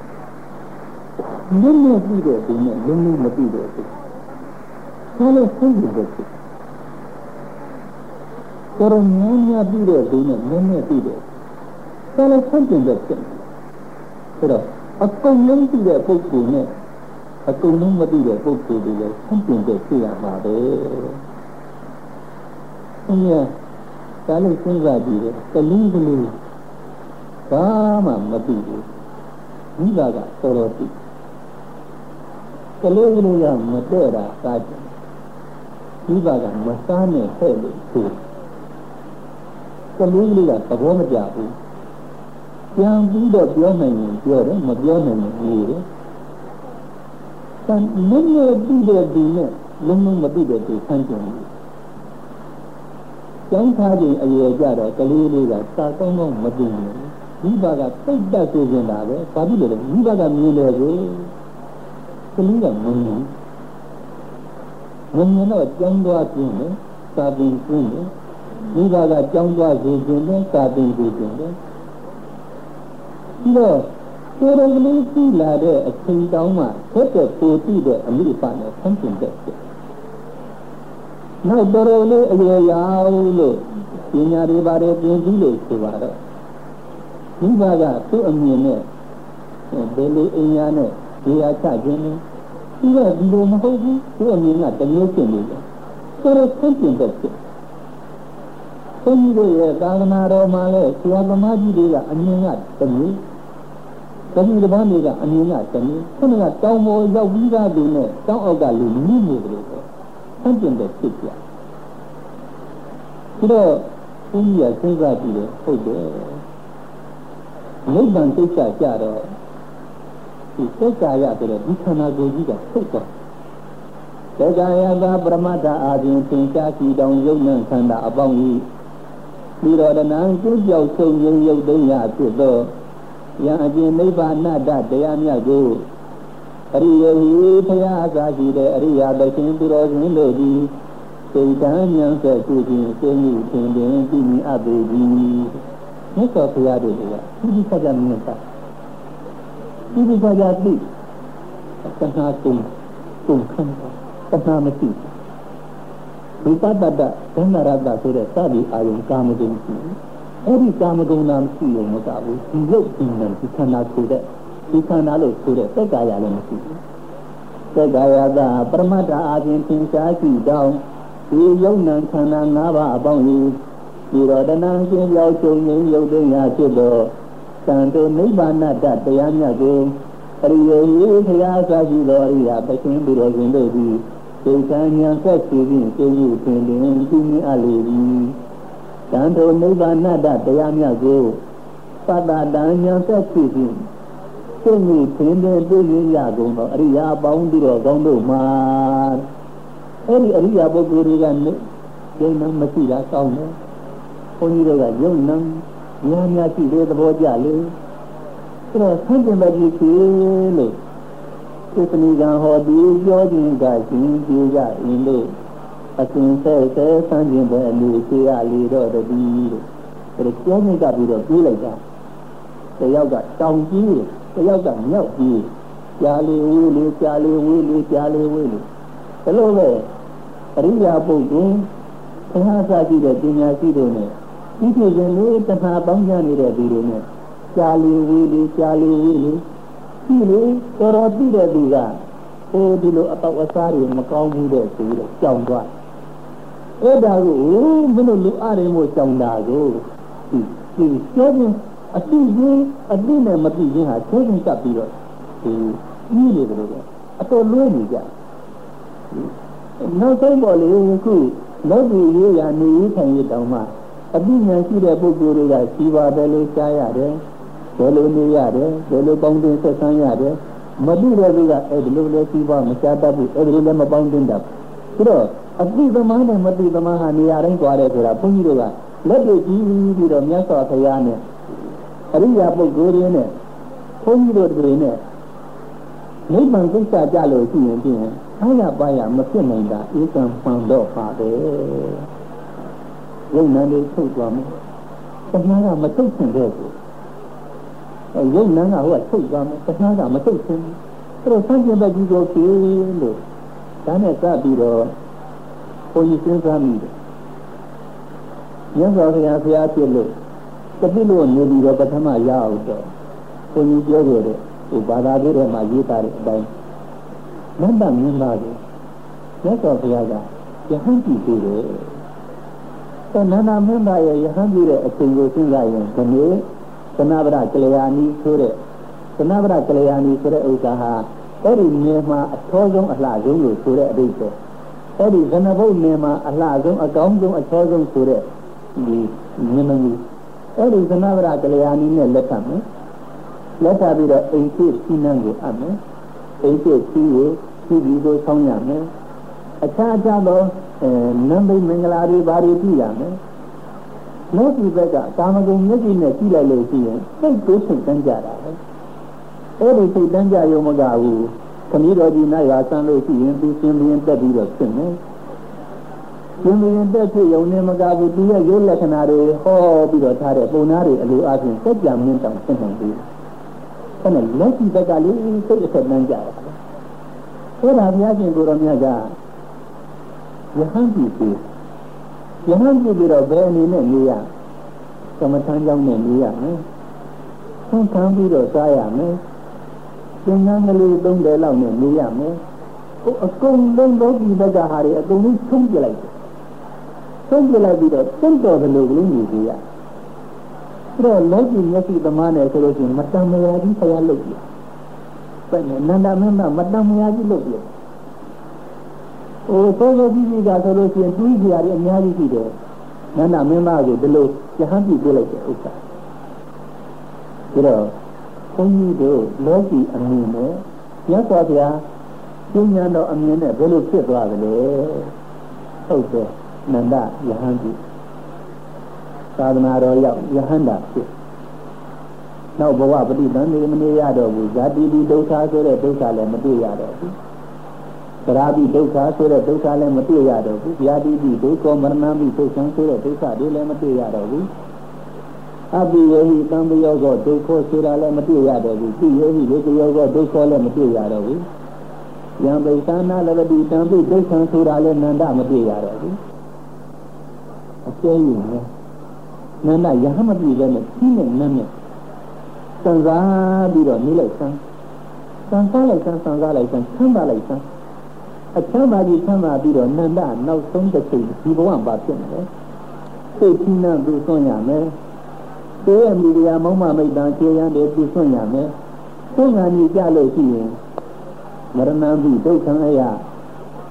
နည်းနည်းပြီးတဲ့ဒီနဲ့လုံးလုံးမပြီးတဲ့ဒီဒါလည်းဆန်းကျင်တဲ့တော်တော်များများပြီးတဲ့ဒီနဲ့နည်းနည်းပြီးတဲ့ဒါလည်းဆန်းကျင်တဲ့ဖြစ်ဆိုတော့အကုန်လုံးပြီးတဲ့ပုဂ္ဂိုလ်နဲ့အကုန်လုံးမပြီးတဲ့ပုဂ္ဂိုလ်တွေလည်းဆန်းကျင်တဲ့ဖြစ်ရမှာပဲအင်းရဒါလည်းစဉ်းစားကြည့်တယ်ကလေးကလေးဘာမှမသိဘူးမိဘကတော်တော်သိကလေးကလေးကမတည့်တာစားကြမိဘကမစားနဲ့ဟဲ့လို့ဆိုကလေးကလေးကသဘောမကျဘူးပြန်ပြီးတော့ပြောနိုင်ရင်ပြောတယ်မပြောနိုင်ရင်နေတယ်တန်နည်းနည်းပြီးတဲ့ဒီနဲ့လုံးလုံးမသိတဲ့ဒီဆန်းကျင်ဘူးကျောင်းသားချင်းအရွယ်ကြတော့ကလေးလေးကစာကောင်းကောင်းမသိဘူးမိဘကသိတတ်ဆိုနေတာပဲဘာဖြစ်လို့လဲမိဘကမြင်တယ်ကိုကလေးကမမြင်တော့ကျောင်းသွားခြင်းနဲ့စာသင်ခြင်းနဲ့မိဘကကျောင်းသွားစေခြင်းနဲ့စာသင်စေခြင်းနဲ့ပြီးတော့ကိုယ်တော်ကလေးကြည့်လာတဲ့အချိန်တောင်းမှဆက်တဲ့ပိုတိတဲ့အမိဖနဲ့ဆန်းကျင်တဲ့နောက်တော်တော်လေးအရွယ်ရောက်လို့ပညာတွေပါတယ်ပြင်ပြီးလို့ဆိုပါတော့မိဘကသူ့အမြင်နဲ့ဘယ်လိုအင်အားနဲ့ဒီဟာချခြင်းလဲဒီကဒီလိုမဟုတ်ဘူးသူ့အမြင်ကတမျိုးဖြစ်နေတယ်ဆိုတော့ဆန်းကျင်တဲ့ဖြစ်ဘုန်းကြီးတို့ရဲ့သာသနာတော်မှာလဲဆရာသမားကြီးတွေကအမြင်ကတမျိုးတတိတပန်းတွေကအမြင်ကတမျိုးခုနကတောင်ပေါ်ရောက်ပြီးသားသူနဲ့တောင်အောက်ကလူမြင်နေတယ်လို့ဆန်းကျင်တဲ့ဖြစ်ပြပြီးတော့ဘုန်းကြီးကစဉ်းစားကြည့်တယ်ဟုတ်တယ်နိဗ္ဗာန်ကိစ္စကြတော့ဒီသက္ကာယဆိုတဲ့ဒီခန္ဓာကိုယ်ကြီးကထုတ်တော့သက္ကာယသာပရမတ္ထအာသင်သင်္ချာစီတောင်ယုံနံခန္ဓာအပေါင်းဤပြီးတော့တဏံကျိုးကြောက်ဆုံးယုံယုတ်သိညာဖြစ်သောယံအပြင်နိဗ္ဗာန်တရားမြတ်ကိုအရိယဟိဘုရားအစာရှိတဲ့အရိယာသခင်သူတော်ရှင်တို့သည်စိတ်တန်းဉာဏ်ဆက်ကိုခြင်းသိမှုသင်ပင်ပြီးမြင်အပ်ပေသည်မြတ်စွာဘုရားတို့ကဒီခါကြမြင်တာဒီခါကြသိတဏှာကုန်ခံတဏှာမရှိဒီပတ္တဒသန္နရတဆိုတဲ့သတိအာယုံကာမဂုဏ်ရှိအဲ့ဒီကာမဂုဏ်နာမရှိလို့မကဘူးဒီရုပ်ဒီနာဒီခန္ဓာဆိုတဲ့ဒီခန္ဓာလို့ဆိုတဲ့သက္ကာယလည်းမရှိဘူးသက္ကာယသာပရမတ္ထအာသင်သင်္ချာရှိတောင်းဒီယုံနံခန္ဓာ၅ပါးအပေါင်းဤဒီတော့တဏှာကျင်းရောက်ချုပ်ငြိမ်းရုပ်သိညာဖြစ်သောတန်တုနိဗ္ဗာန်တရားမြတ်ကိုအရိယေဘုရားသာရှိသောအရိယာပရှင်သူတော်ရှင်တို့သည်ဒေသညာဆက်စီဖြင့်ကျင်းယူခြင်းတွင်သူမြင်အပ်လေသည်တန်ထိုနိဗ္ဗာန်တရားမြတ်ကိုပတ္တတန်ညာဆက်စီဖြင့်ကျင်းယူခြင်းတွင်တွေ့ရကုန်သောအရိယာပေါင်းတို့ကောင်းတို့မှာအဲ့ဒီအရိယာပုဂ္ဂိုလ်တွေကကျင်းနှမရှိတာကောင်းတယ်ဘုန်းကြီးတို့ကယုံနှများရှိတဲ့သဘောကြလေအဲ့တော့ဆန့်ကျင်ဘက်ကြီးဖြစ်လို့သေတနိကံဟောဒီပြောခြင်းကရှင်ပြေကြအင်းလို့အစဉ်ဆဲဆဲဆန့်ကျင်ဘက်အနေဖြေရလေတော့တည်းလို့ဒါပြောမိကပြီးတော့ပြေးလိုက်တာတယောက်ကတောင်ကြီးတယောက်ကမြောက်ကြီးကြားလေဝေးလေကြားလေဝေးလေကြားလေဝေးလေဒါလို့ပဲအရိယာပုဂ္ဂိုလ်ဘုရားစာကြည့်တဲ့ပညာရှိတို့နဲ့ဒီဖြစ်ခြင်းလေးတဏှာပေါင်းကြနေတဲ့ဒီတွေနဲ့ကြားလေဝေးလေကြားလေဝေးလေဒီလိုတော်သိတဲ့သူကဒီလိုအပေါက်အစားတွေမကောင်းဘူးတဲ့ဆိုတော့ကြောင်သွားအဲ့ဒါကိုမင်းတို့လူအားရမို့ကြောင်တာကိုဒီပြောခြင်းအတိကြီးအတိနဲ့မတိခြင်းဟာသိချင်းကပ်ပြီးတော့ဒီကြီးနေတယ်လို့အတော်လွဲနေကြနောက်ဆုံးပေါ်လေခုလောကီရေးရာနေထိုင်ရတောင်မှအတိညာရှိတဲ့ပုဂ္ဂိုလ်တွေကရှိပါတယ်လို့ကြားရတယ်ဘယ်လိုနေရတယ်ဘယ်လိုပေါင်းတင်ဆက်ဆံရတယ်မတိတဲ့သူကအဲ့ဒီလိုလဲရှိပါမချတတ်ဘူးအဲ့ဒီလိုလည်းမပေါင်းတင်တတ်ဘူးဒါတော့အတိသမားနဲ့မတိသမားဟာနေရာတိုင်းသွားတယ်ဆိုတာဘုန်းကြီးတို့ကလက်တွေကြီးပြီးတော့မြတ်စွာဘုရားနဲ့အရိယာပုဂ္ဂိုလ်တွေနဲ့ဘုန်းကြီးတို့တွေနဲ့နိဗ္ဗာန်ကိစ္စကြလို့ရှိရင်ဖြင့်အားရပါရမဖြစ်နိုင်တာဧကံပံတော့ပါပဲယုံနာလေးထုတ်သွားမယ်တဏှာကမထုတ်ချင်တဲ့ကိုယုံနာကဟိုကထုတ်သွားမယ်တဏှာကမထုတ်ချင်သူတို့ဆန့်ကျင်ဘက်ကြီးကိုဖြေလို့ဒါနဲ့စပြီးတော့ဘုန်းကြီးစဉ်းစားမိတယ်မြတ်စွာဘုရားဖြစ်လို့တပိလို့နေပြီးတော့ပထမရအောင်တော့ဘုန်းကြီးပြောခဲ့တဲ့ဟိုဘာသာရေးထဲမှာရေးထားတဲ့အတိုင်းနန္ဒမြင်ပါကိုမြတ်စွာဘုရားကယဟန်ကြည့်သေးတယ်။အဲနန္ဒမင်းသားရဲ့ယဟန်ကြည့်တဲ့အချိန်ကိုစဉ်းစားရင်ဒီနေ့သနဗရကလျာဏီဆိုတဲ့သနဗရကလျာဏီဆိုတဲ့ဥစ္စာဟာအဲ့ဒီနေမှာအထောဆုံးအလှဆုံးလို့ဆိုတဲ့အဓိပ္ပာယ်အဲ့ဒီဇနဘုတ်နေမှာအလှဆုံးအကောင်းဆုံးအထောဆုံးဆိုတဲ့ဒီမြင်မကြီးအဲ့ဒီသနဗရကလျာဏီနဲ့လက်ထပ်မယ်လက်ထပ်ပြီးတော့အိမ်ရှိစီနန်းကိုအပ်မယ်အိမ်ရှိစီကိုစီပြီးတော့ဆောင်းရမယ်အခြားသောနံပိမင်္ဂလာတွေဘာတွေကြည့်ရမယ်လောကီဘက်ကကာမဂုဏ်မျက်စိနဲ့ကြည့်လိုက်လို့ရှိရင်စိတ်ကိုစိတ်တန်းကြတာပဲအဲ့ဒီစိတ်တန်းကြရုံမကဘူးခမည်းတော်ကြီးနိုင်ပါဆန်းလို့ရှိရင်သူရှင်ဘရင်တက်ပြီးတော့ဖြစ်မယ်ရှင်ဘရင်တက်ဖြစ်ရုံနဲ့မကဘူးသူရဲ့ရုပ်လက္ခဏာတွေဟောပြီးတော့ထားတဲ့ပုံနာတွေအလိုအချင်းစက်ကြမင်းတောင်ဖြစ်နေပြီအဲ့ဒါလောကီဘက်ကလေးစိတ်အဆက်တန်းကြတာအဲ့ဒါဘုရားရှင်ကိုယ်တော်မြတ်ကယဟန်ကြည့်ပြီးတော့ဘယ်အနေနဲ့နေရသမထမ်းကြောင်းနဲ့နေရမယ်ဆန်းခံပြီးတော့စားရမယ်သင်္ကန်းကလေး30လောက်နဲ့နေရမယ်အကုန်လုံးလောကီဘက်ကဟာတွေအကုန်လုံးဆုံးပြလိုက်တယ်ဆုံးပြလိုက်ပြီးတော့တင့်တော်တယ်လို့ကလေးနေကြရအဲ့တော့လောကီမျက်စိသမားနဲ့ဆိုလို့ရှိရင်မတန်မရာကြီးဆရာလုပ်ပြပဲနဲ့နန္ဒမင်းကမတန်မရာကြီးလုပ်ပြသောကြီးကြီးကဆိုလို့ရှိရင်တွေးကြရတယ်အများကြီးရှိတယ်နန္ဒမင်းသားကိုဒီလိုယဟန်ပြပြလိုက်တဲ့ဥစ္စာဒါတော့ဘုန်းကြီးတို့လောကီအမြင်နဲ့မြတ်စွာဘုရားဉာဏ်တော်အမြင်နဲ့ဘယ်လိုဖြစ်သွားသလဲဟုတ်တယ်နန္ဒယဟန်ပြသာသနာတော်ရောက်ယဟန္တာဖြစ်နောက်ဘဝပฏิသင်္ဍေမနေရတော့ဘူးဇာတိတိဒုက္ခဆိုတဲ့ဒုက္ခလည်းမတွေ့ရတော့ဘူးသရာတိဒုက္ခဆိုတဲ့ဒုက္ခလည်းမတွေ့ရတော့ဘူးဗျာတိတိဒုက္ခမရဏမိဒုက္ခဆိုတဲ့ဒုက္ခတွေလည်းမတွေ့ရတော့ဘူးအပိယဟိတံပယောကောဒုက္ခဆိုတာလည်းမတွေ့ရတော့ဘူးပိယဟိဒုက္ခယောကောဒုက္ခလည်းမတွေ့ရတော့ဘူးယံပိသနာလဝတိတံပိဒုက္ခဆိုတာလည်းနန္ဒမတွေ့ရတော့ဘူးအကျဉ်းယူနေနန္ဒယဟမပြည့်လည်းနဲ့ဒီနဲ့နမ်းနဲ့စံစားပြီးတော့နေလိုက်စမ်းစံစားလိုက်စမ်းချမ်းသာလိုက်စမ်းအချမ်းသာကြီးချမ်းသာပြီးတော့နန္ဒနောက်ဆုံးတစ်ချိန်ဒီဘဝမှာဖြစ်နေတယ်စိတ်ကြီးနှံသူဆွံ့ရမယ်ကိုယ့်ရဲ့မိဖုရားမောင်းမမိတ်တန်ခြေရန်တွေသူဆွံ့ရမယ်ကိုယ်ငါကြီးကြလို့ရှိရင်မရဏံပြီးဒုက္ခအရာ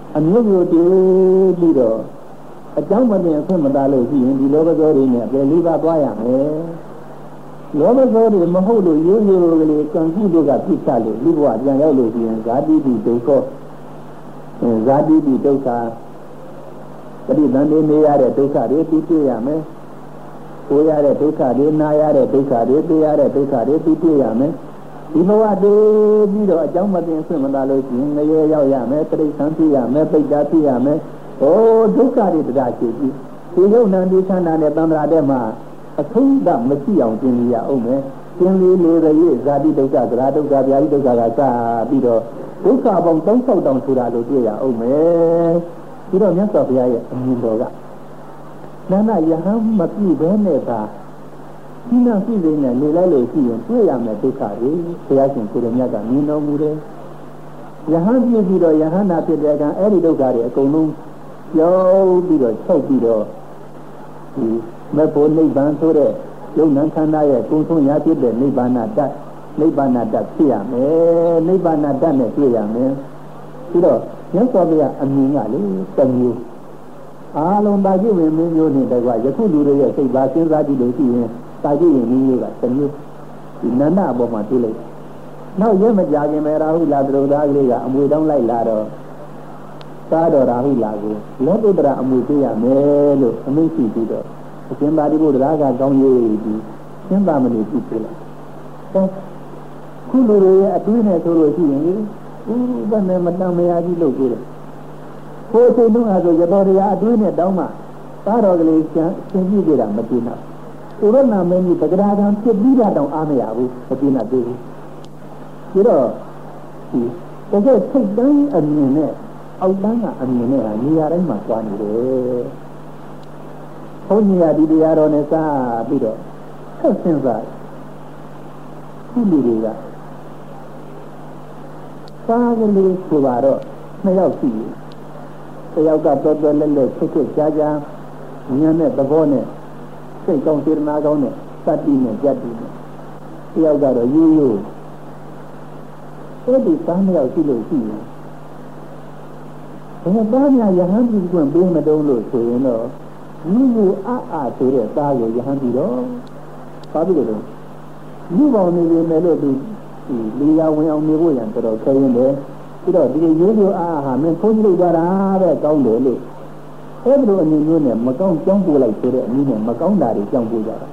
အမျိုးမျိုးတည်ပြီးတော့အကြောင်းမတင်ဆွင့်မသားလို့ရှိရင်ဒီလောဘဇောတွေနဲ့ပဲလေးပါသွားရမယ်လောဘဇောတွေမဟုတ်လို့ရိုးရိုးကလေးကံကြည့်တို့ကပြစ်ချလို့လူဘဝပြန်ရောက်လို့ရှိရင်ဇာတိတိဒုက္ခဇာတိတိဒုက္ခပရိသန္တိနေရတဲ့ဒုက္ခတွေသိတွေ့ရမယ်ကိုရတဲ့ဒုက္ခတွေနာရတဲ့ဒုက္ခတွေသိရတဲ့ဒုက္ခတွေသိတွေ့ရမယ်ဒီဘဝတည်ပြီးတော့အကြောင်းမတင်ဆွင့်မသားလို့ရှိရင်ငရေရောက်ရမယ်တိရစ္ဆာန်ဖြစ်ရမယ်ပိဋကဖြစ်ရမယ်ဟောဒုက္ခတွေတရားရှိပြီးဒီယုံနာဒီချမ်းသာနဲ့တန်ត្រာတဲ့မှာအဆုံးသတ်မရှိအောင်ကျင်ရအောင်မယ်ကျင်လေးလေးရဲ့ဇာတိဒုက္ခသရဒုက္ခဗျာတိဒုက္ခကစပြီးတော့ဒုက္ခပေါင်း36တောင်ဆိုတာလို့တွေ့ရအောင်မယ်ပြီးတော့မြတ်စွာဘုရားရဲ့အမြင်တော်ကနာနာယဟန်မပြည့်ဘဲနဲ့သာဒီနာပြည့်နေတဲ့နေလိုက်လို့ရှိရင်တွေ့ရမယ်ဒုက္ခတွေဘုရားရှင်ကိုယ်တော်မြတ်ကမြင်တော်မူတယ်ယဟန်ပြည့်ပြီးတော့ယဟန်နာဖြစ်တဲ့အခါအဲ့ဒီဒုက္ခတွေအကုန်လုံးကြောက်ပြီးတော့ချုပ်ပြီးတော့ဒီမေဖို့နိဗ္ဗာန်ဆိုတဲ့ယုံနံခန္ဓာရဲ့ကုဆုံးရဖြစ်တဲ့နိဗ္ဗာန်တတ်နိဗ္ဗာန်တတ်ဖြစ်ရမယ်နိဗ္ဗာန်တတ်နဲ့တွေ့ရမယ်ပြီးတော့မြတ်စွာဘုရားအမြင်ကလေတမျိုးအားလုံးတာကြည့်ဝင်မျိုးနဲ့တကွာယခုလူတွေရဲ့စိတ်ပါစဉ်းစားကြည့်လို့ရှိရင်တာကြည့်ရင်မျိုးကတမျိုးဒီနန္ဒအပေါ်မှာတွေ့လိုက်နောက်ရဲမကြခင်ပဲရာဟုလာသူတော်သားကလေးကအမွေတောင်းလိုက်လာတော့သားတော်ရာဟုလာကိုလောကုတ္တရာအမွေပေးရမယ်လို့အမိန့်ရှိပြီးတော့အရှင်သာရိပုတ္တရာကကောင်းရေးပြီးရှင်းပါမလို့ပြုပေးလိုက်ခုလူတွေရဲ့အတွင်းနဲ့ဆိုလို့ရှိရင်ဘယ်နဲ့မတန်မရကြီးလုပ်ပေးတယ်ကိုယ်စိတ်လုံးအားဆိုရတော်တရားအတွင်းနဲ့တောင်းမှသားတော်ကလေးရှင်းပြပြတာမသိတော့သူတို့နာမည်ကြီးတက္ကရာကံဖြစ်ပြီးတာတောင်အားမရဘူးမသိနိုင်သေးဘူးပြီးတော့ဒီတကယ်စိတ်တိုင်းအမြင်နဲ့အောက်တန်းကအမြင်နဲ့ဟာနေရာတိုင်းမှာကြွားနေတယ်ဘုန်းကြီးကဒီတရားတော်နဲ့စပြီးတော့ဆက်စဉ်းစားခုလူတွေကစားကလေးဆိုတော့နှစ်ယောက်ရှိတယ်တစ်ယောက်ကတော်တော်လက်လက်ချစ်ချစ်ကြားကြားဉာဏ်နဲ့သဘောနဲ့စိတ်ကောင်းစေတနာကောင်းနဲ့စတိနဲ့ကြက်တိနဲ့တစ်ယောက်ကတော့ရိုးရိုးအဲ့ဒီသားနှစ်ယောက်ရှိလို့ရှိရင်ဘယ်သားများယဟန်ပြုခွင့်ပေးမတုံးလို့ဆိုရင်တော့လူလူအားဆိုတဲ့သားကိုယဟန်ပြုတော့ဘာဖြစ်လို့လဲလူပေါင်းနေပြီမဲ့လို့ဒီလူရဝင်အောင်နေဖို့ရန်တော်တော်ခဲရင်တယ်ပြီးတော့ဒီရိုးရိုးအားဟာမင်းဖုန်းကြည့်လိုက်ကြတာပဲကောင်းတယ်လို့အဲ့ဒီလိုအမြင်မျိုးနဲ့မကောင်းကြောင်းပို့လိုက်ဆိုတဲ့အနည်းနဲ့မကောင်းတာတွေကြောင်းပို့ကြတာ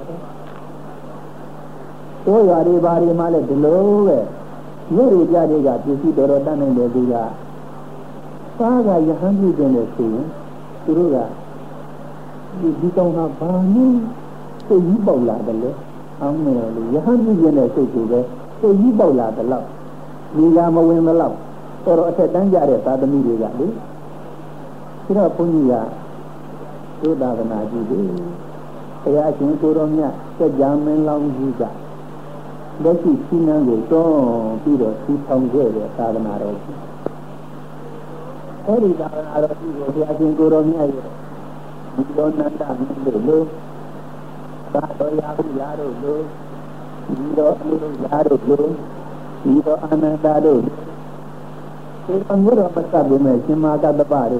တို့ရွာတွေဘာတွေမှလည်းဒီလိုပဲမြို့တွေကြတဲ့ကပစ္စည်းတော်တော်တတ်နိုင်တယ်သူကသားကယဟန်ပြုတယ်လို့ဆိုရင်သူတို့ကဒီကောင်းတာဘာလို့စိတ်ကြီးပေါက်လာတယ်လဲအောင်မယ်လို့ယဟန်ပြုတဲ့စိတ်ကိုပဲစိတ်ကြီးပေါက်လာတယ်လို့ဒီကမဝင်မလို့တော်အထက်တန်းကြတဲ့သာသမီတွေကလေပြီးတော့ဘုန်းကြီးကသုဒ္ဓဗနာကြီးလေဘုရားရှင်ကိုတော်မြတ်စัจ जा မင်းလောင်းကြီးကလက်ရှိစီနန်းကိုတွန်းပြီးတော့စီထောင်ခဲ့တဲ့သာသနာတော်ကြီးအဲဒီသာသနာတော်ကြီးကိုဘုရားရှင်ကိုတော်မြတ်ရဲ့ဒီတော်နန္ဒမင်းတို့လို့သာတော်ရာဟုရာတို့လို့ဒီတော်အမှုရာတို့လို့ဒီတော်အာနန္ဒတို့ဒီအမှုတော်ပတ်သက်ပြီးမဲ့ရှင်မာကတ္တပတို့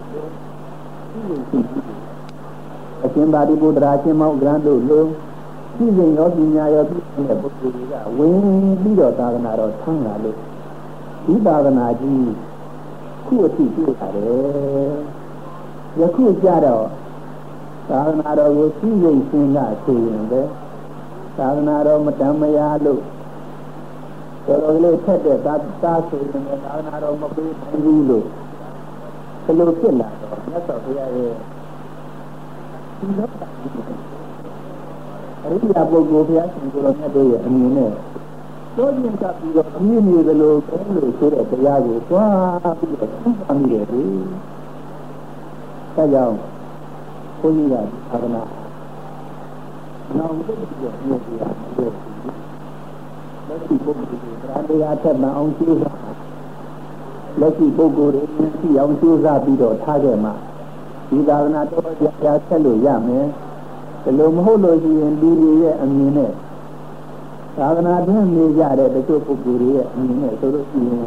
အရှင်သာရိပုတ္တရာရှင်မောဂရန်တို့လို့ဒီစဉ်ရောပညာရောပြည့်စုံတဲ့ပုဂ္ဂိုလ်တွေကဝင်ပြီးတော့သာသနာတော်ဆန်းလာလို့ဒီသာသနာကြီးခုအထိပြည့်ရတယ်ယခုကြတော့သာသနာတော်ကိုသိစိတ်ရှင်းကဆိုရင်ပဲသာသနာတော်မတန်မရာလို့တော်တော်လေးထက်တဲ့သာဆိုရင်သာသနာတော်မပေးနိုင်ဘူးလို့ဘယ်လိုဖြစ်လာတော့မြတ်စွာဘုရားရဲ့ဒီလိုတာအရိယာပုဂ္ဂိုလ်ဘုရားရှင်ကိုယ်တော်မြတ်တို့ရဲ့အမြင်နဲ့တို့ရင်ကပြီးတော့အမြင်မျိုးလိုပဲလို့ဆိုတဲ့တရားကိုသွားပြီးတော့သိပါမိတယ်လေအဲကြောင့်ဘုန်းကြီးကသာသနာနောက်လို့ပြီးတော့မြတ်တရားပြောလက်ရှိပုဂ္ဂိုလ်တွေတရားထက်မှအောင်ကျိုးစားလက်ရှိပုဂ္ဂိုလ်တွေမြတ်ရှိအောင်ကျိုးစားပြီးတော့ထားခဲ့မှဒီသာသနာတော်တရားဆက်လို့ရမယ်ဒီလိုမဟုတ်လို့ရှိရင်လူတွေရဲ့အမြင်နဲ့သာသနာတွင်နေကြတဲ့တချို့ပုဂ္ဂိုလ်တွေရဲ့အမြင်နဲ့ဆိုလို့ရှိရင်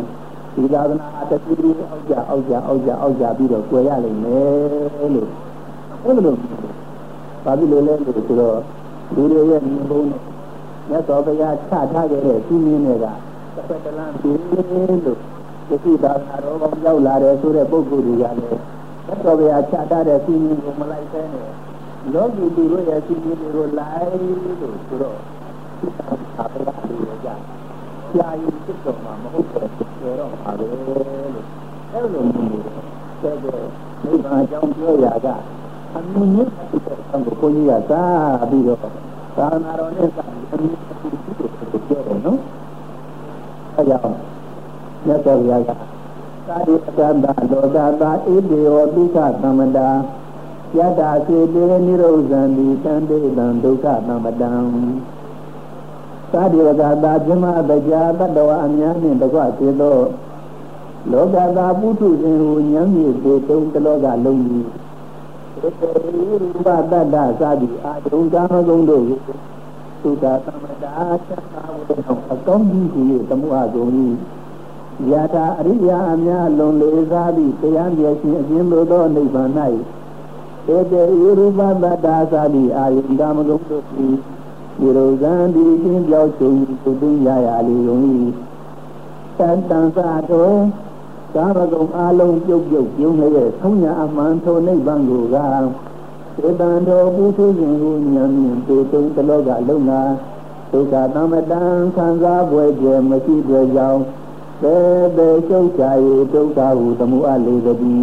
ဒီသာသနာတတိယအောက်ကြပြီးတော့ကြွယ်ရလိမ့်မယ်လို့အဲ့လိုဘာဖြစ်လို့လဲလို့ဆိုတော့လူတွေရဲ့မြင်ပုံနဲ့မြတ်စွာဘုရားချထားခဲ့တဲ့စီးမင်းတွေကတစ်ဖက်တစ်လမ်းပြီးလို့ဒီသာသနာတော်ကောင်းရောက်လာတယ်ဆိုတဲ့ပုဂ္ဂိုလ်တွေကလည်းမြတ်စွာဘုရားချထားတဲ့စီးမင်းကိုမလိုက်သေးနဲ့လောကီလူတို့ရဲ့စီးမင်းတွေကိုလိုက်လို့ဆိုတော့ဒီသာသနာတော်တွေကြာကြာရင်ဖြစ်တော့မှာမဟုတ်ဘူးပြောတော့ပါပဲလို့အဲ့လိုမျိုးတဲ့နိဗ္ဗာန်အကြောင်းပြောရတာအမြင့်မြတ်တဲ့အကြောင်းကိုဘုန်းကြီးကသာပြီးတော့သာနာတော်နဲ့သာအမြင့်မြတ်ကိုပြောတယ်နော်အဲကြောင့်မြတ်စွာဘုရားကသာတိအတ္တလောကတာဣတိယောဒုက္ခသမ္မတာယတ္တာစေတေနိရောဇံတိတံတေတံဒုက္ခသမ္မတံသာတိဝကတာဇမတရားတတ္တဝအများနှင့်တကွစေသောလောကတာပုထုဇဉ်ဟူဉာဏ်မြင့်စေတုံးတလောကလုံးကြီးဧတေရူပတတ္တသာတိအာယုံကာမဂုဏ်တို့ကိုသုဒ္ဓသမတာသစ္စာဝေထောအကောင်းကြီးဟူ၍သမုဟဂုံ၏ယထာအရိယာအများလုံးလေးစားသည့်တရားမြတ်ရှင်အရှင်လိုသောနိဗ္ဗာန်၌ဧတေရူပတတ္တသာတိအာယုံကာမဂုဏ်တို့သည်ဒီလိုဇန်ဒီချင်းပြောက်ချုပ်သူသိရရလေကုန်၏တန်တန်စာတော်ကာမဂုဏ်အလုံးပြုတ်ပြုံနေတဲ့ဆုံးညာအမှန်ထိုနိဗ္ဗာန်ကိုကစေတံတော်ပုထုဇဉ်ကိုဉာဏ်မြင်ပေတုံးတလောကလုံးကဒုက္ခသမတံခံစားပွဲကျမရှိတဲ့ကြောင့်သေရှုပ်ချာ၏ဒုက္ခဟုသမုအပ်လေသည်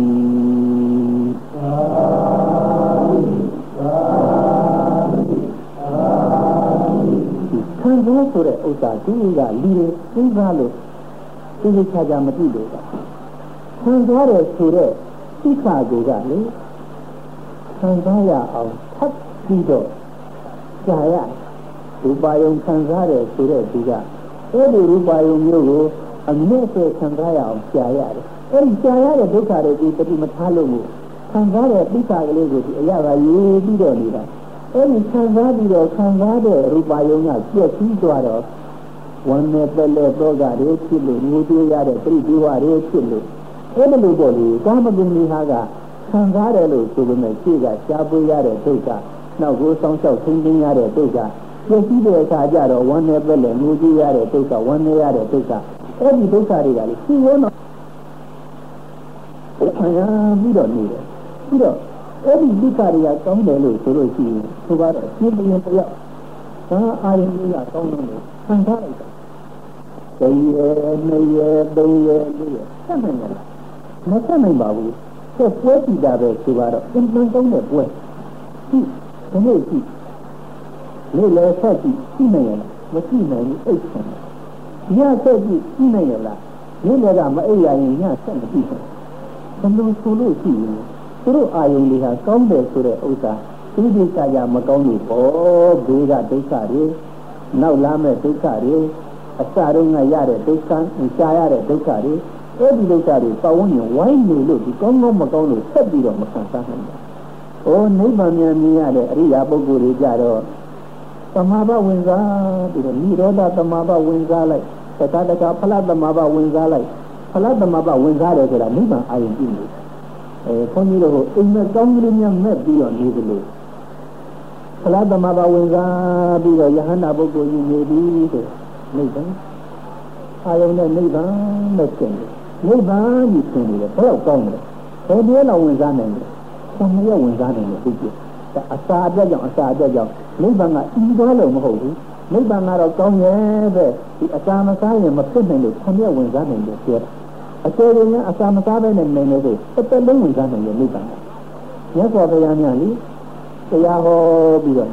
ခံစားဆိုတဲ့ဥစ္စာဒီကလူတွေသိသားလို့သိချာချာမသိလို့ခံစားရဆိုတဲ့သိခါကိုကလေခံစားရအောင်ထပ်ပြီးတော့ကြာရရူပါယုံခံစားရဆိုတဲ့ဒီကအဲ့ဒီရူပါယုံမျိုးကိုအမြဲတမ်းခံစားရအောင်ကြာရတယ်အဲ့ဒီကြာရတဲ့ဒုက္ခတွေကိုတတိမထားလို့ခံစားတဲ့သိခါကလေးကိုဒီအရာကရေးပြီးတော့နေတာအဲ့ဒီခံစားပြီးတော့ခံစားတဲ့ရူပါယုံကပြည့်စည်သွားတော့ဝမ်းနဲ့ပက်လက်တော့ကတွေဖြစ်လို့ငိုကြွေးရတဲ့ပြိတိဝါတွေဖြစ်လို့အဲ့ဒီလိုပေါ့လေကာမဂုဏ်တွေဟာကခံစားတယ်လို့ဆိုပေမဲ့ရှေ့ကရှားပွေးရတဲ့ဒုက္ခနောက်ကိုစောင်းလျှောက်ဆင်းရတဲ့ဒုက္ခပြည့်စည်တဲ့အခါကျတော့ဝမ်းနဲ့ပက်လက်ငိုကြွေးရတဲ့ဒုက္ခဝမ်းနဲ့ရတဲ့ဒုက္ခအဲ့ဒီဒုက္ခတွေကလေရှိရောတော့ခံရပြီးတော့နေတယ်ပြီးတော့အဲ့ဒီဒုက္ခတွေကကောင်းတယ်လို့ဆိုလို့ရှိရင်ဆိုတော့ရှင်းပြရင်တယောက်ဒါအာရုံကြီးကကောင်းလို့ခံစားလိုက်တာတရနှစ်ရသုံးရလေးရဆက်နိုင်လားမဆက်နိုင်ပါဘူးဆက်ပွဲကြည့်တာပဲဆိုတော့အင်းပန်းကောင်းတဲ့ပွဲဒီနေ့ကြည့်လေလေဆက်ကြည့်ကြည့်နိုင်လားမကြည့်နိုင်ဘူးအိတ်ဆန်ညဆက်ကြည့်ကြည့်နိုင်လားဒီနေ့ကမအိပ်ရရင်ညဆက်မကြည့်ဘူးဘယ်လိုဆိုလို့ရှိရင်သူတို့အာယုန်တွေဟာကောင်းတယ်ဆိုတဲ့ဥစ္စာဒီဒီစာရမကောင်းဘူးပေါ့ဘေးကဒုက္ခတွေနောက်လာမဲ့ဒုက္ခတွေအစတုန်းကရတဲ့ဒုက္ခရှားရတဲ့ဒုက္ခတွေအဲ့ဒီဒုက္ခတွေပဝန်းကျင်ဝိုင်းနေလို့ဒီကောင်းကောင်းမကောင်းလို့ဆက်ပြီးတော့မခံစားနိုင်ဘူး။အိုးနိဗ္ဗာန်မြင်ရတဲ့အရိယာပုဂ္ဂိုလ်တွေကြတော့သမာဘဝင်စားပြီးတော့និရောဓသမာဘဝင်စားလိုက်တခါဖလသမာဘဝင်စားလိုက်ဖလသမာဘဝင်စားတယ်ဆိုတာနိဗ္ဗာန်အာရုံပြုနေဘုန်းကြီးတို့အိမ်မက်ကောင်းကလေးများမဲ့ပြီးတော့နေတယ်လို့ဖလသမာဘဝင်စားပြီးတော့ယဟန္တာပုဂ္ဂိုလ်ကြီးနေပြီးဆိုနိဗ္ဗာန်အာယုန်နဲ့နိဗ္ဗာန်နဲ့ကျင်တယ်နိဗ္ဗာန်ကြီးကျင်နေတယ်ဘယ်တော့ကောင်းလဲဘယ်တည်းလောက်ဝင်စားနိုင်လဲဆံမရဝင်စားနိုင်တယ်သိကြအစာအတွက်ကြောင့်နိဗ္ဗာန်ကဤသွားလို့မဟုတ်ဘူးနိဗ္ဗာန်ကတော့ကောင်းရဲ့ပဲဒီအစာမစားရင်မဖြစ်နိုင်လို့ဆံရဝင်စားနိုင်တယ်ပြောတာအကျယ်ကြီးများအစာမစားဘဲနဲ့နေနေလို့တစ်သက်လုံးဝင်စားနိုင်တယ်နိဗ္ဗာန်မြတ်စွာဘုရားများလေတရားဟောပြီးတော့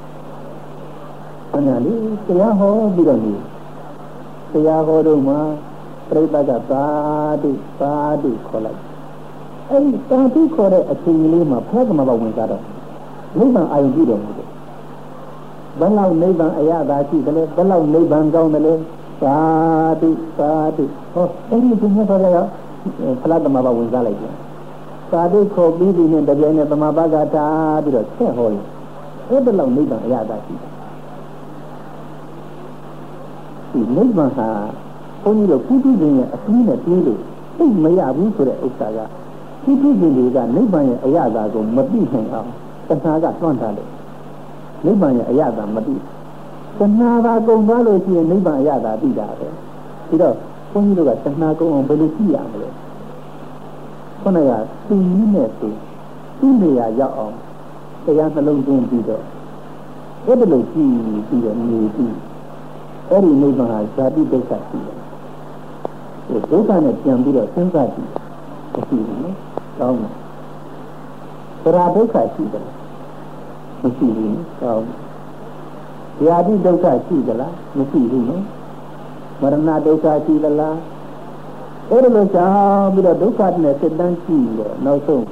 အဲ့ဒါလေတရားဟောပြီးတော့နေတရားဟောတော့မှပြိဿကသာတုခေါ်လိုက်အဲ့ဒီသာတုခေါ်တဲ့အချိန်လေးမှာဖခင်မဘဝင်စားတော့နိဗ္ဗာန်အာရုံပြုတော်မူတယ်ဘယ်လောက်နိဗ္ဗာန်အရသာရှိတယ်လဲဘယ်လောက်နိဗ္ဗာန်ကောင်းတယ်လဲသာတုဟောအဲ့ဒီသူများတော့ဖလားသမဘာဝင်စားလိုက်တယ်သာတုခေါ်ပြီးဒီနဲ့တပြိုင်နဲ့သမဘာကထားပြီးတော့ဆက်ဟောတယ်အဲ့ဒီလောက်နိဗ္ဗာန်အရသာရှိတယ်ဒီနိဗ္ဗာန်ဟာဘုန်းကြီးတို့ကုသိုလ်ရှင်ရဲ့အပြီးနဲ့ပြီးလို့သိမရဘူးဆိုတဲ့ဥစ္စာကကုသိုလ်ရှင်တွေကနိဗ္ဗာန်ရဲ့အရသာကိုမသိနိုင်အောင်တဏှာကတွန်းထားတယ်နိဗ္ဗာန်ရဲ့အရသာမသိတဏှာကကုန်သွားလို့ရှိရင်နိဗ္ဗာန်အရသာသိတာပဲပြီးတော့ဘုန်းကြီးတို့ကတဏှာကုန်အောင်ဘယ်လိုကြည့်ရမလဲခုနကသူနည်းနဲ့သူနေရာရောက်အောင်တရားနှလုံးသွင်းပြီးတော့အဲ့ဒါလိုကြည့်ပြီးတော့နေပြီးအဲ့ဒီနိဗ္ဗာန်ဟာဇာတိဒုက္ခရှိတယ်ဒုက္ခနဲ့ပြန်ပြီးတော့စဉ်းစားကြည့်မရှိဘူးနော်ကောင်းတယ်သရဒုက္ခရှိတယ်မရှိဘူးကောင်းတယ်ဇာတိဒုက္ခရှိသလားမရှိဘူးနော်မရဏဒုက္ခရှိသလားအဲ့ဒါလိုကြောင့်ပြီးတော့ဒုက္ခနဲ့စိတ်တန်းရှိတော့နောက်ဆုံး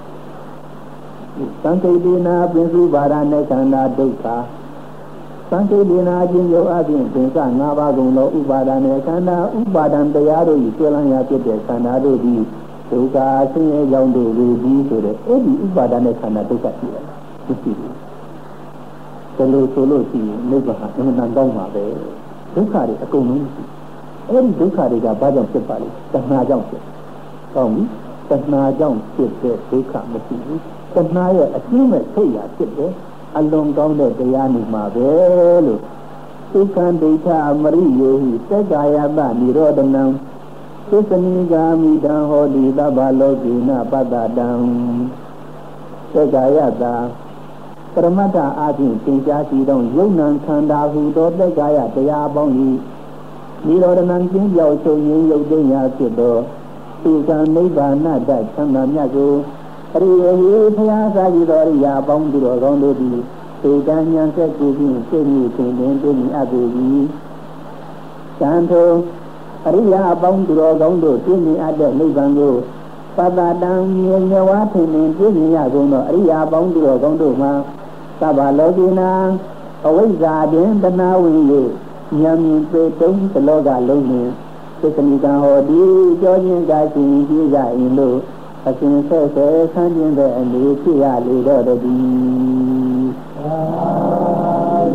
သံဃိတေနာပင်စုပါဒနဲ့ခန္ဓာဒုက္ခသံဃိတေနာခြင်းယောအပြင်ပင်စ၅ပါးကုန်သောဥပါဒနဲ့ခန္ဓာဥပါဒံတရားတို့၏ကျွမ်းလန်းရာဖြစ်တဲ့ခန္ဓာတို့သည်ဒုက္ခဆင်းရဲကြောင့်တို့လေပြီးဆိုတဲ့အဲ့ဒီဥပါဒနဲ့ခန္ဓာဒုက္ခရှိတယ်မရှိဘူးဘယ်လိုဆိုလို့ရှိရင်နိဗ္ဗာန်အမှန်တန်ကောင်းပါပဲဒုက္ခတွေအကုန်လုံးရှိအဲ့ဒီဒုက္ခတွေကဘာကြောင့်ဖြစ်ပါလဲတဏှာကြောင့်ဖြစ်ကောင်းပြီတဏှာကြောင့်ဖြစ်တဲ့ဒုက္ခမရှိဘူးတဏှာရဲ့အကျိုးမဲ့ထိတ်ရာဖြစ်တယ်အလွန်ကောင်းတဲ့တရားနေမှာပဲလို့သုခန္ဒိဋ္ဌအမရိယေဟိသက္ကာယတနိရောဓနံသစ္စနိဂာမိတံဟောတိသဗ္ဗလောကိနပတ္တတံသက္ကာယတပရမတ္ထအာဖြင့်သင်ကြားရှိသောယုံနံခန္ဓာဟုသောသက္ကာယတရားပေါင်း၏နိရောဓနံကျင်းပြောက်ချုပ်ရင်းရုပ်သိမ်းရာဖြစ်သောသုခနိဗ္ဗာန်တချမ်းသာမြတ်ကိုအရိယေဟိဘုရားစာကြည်တော်ရိယာပေါင်းသူတော်ကောင်းတို့သည်သေတံဉာဏ်ဆက်ကိုဖြင့်သိမြင်ခြင်းတွင်သိမြင်အပ်ပေ၏တန်ထိုအရိယာပေါင်းသူတော်ကောင်းတို့သိမြင်အပ်တဲ့နိဗ္ဗာန်ကိုပတ္တတံမြင်ဝါထင်မြင်သိမြင်ရကုန်သောအရိယာပေါင်းသူတော်ကောင်းတို့မှာသဗ္ဗလောကိနာအဝိဇ္ဇာတွင်တဏှာဝင်၍ဉာဏ်မြင်ပေတုံးသလောကလုံးတွင်သစ္စနိကံဟောတိကြောခြင်းကရှင်ကြည်ကြ၏လို့အရှင်ဆက်ဆက်ဆန်းကျင်တဲ့အနေဖြစ်ရလေတော့တည်းဘုန်း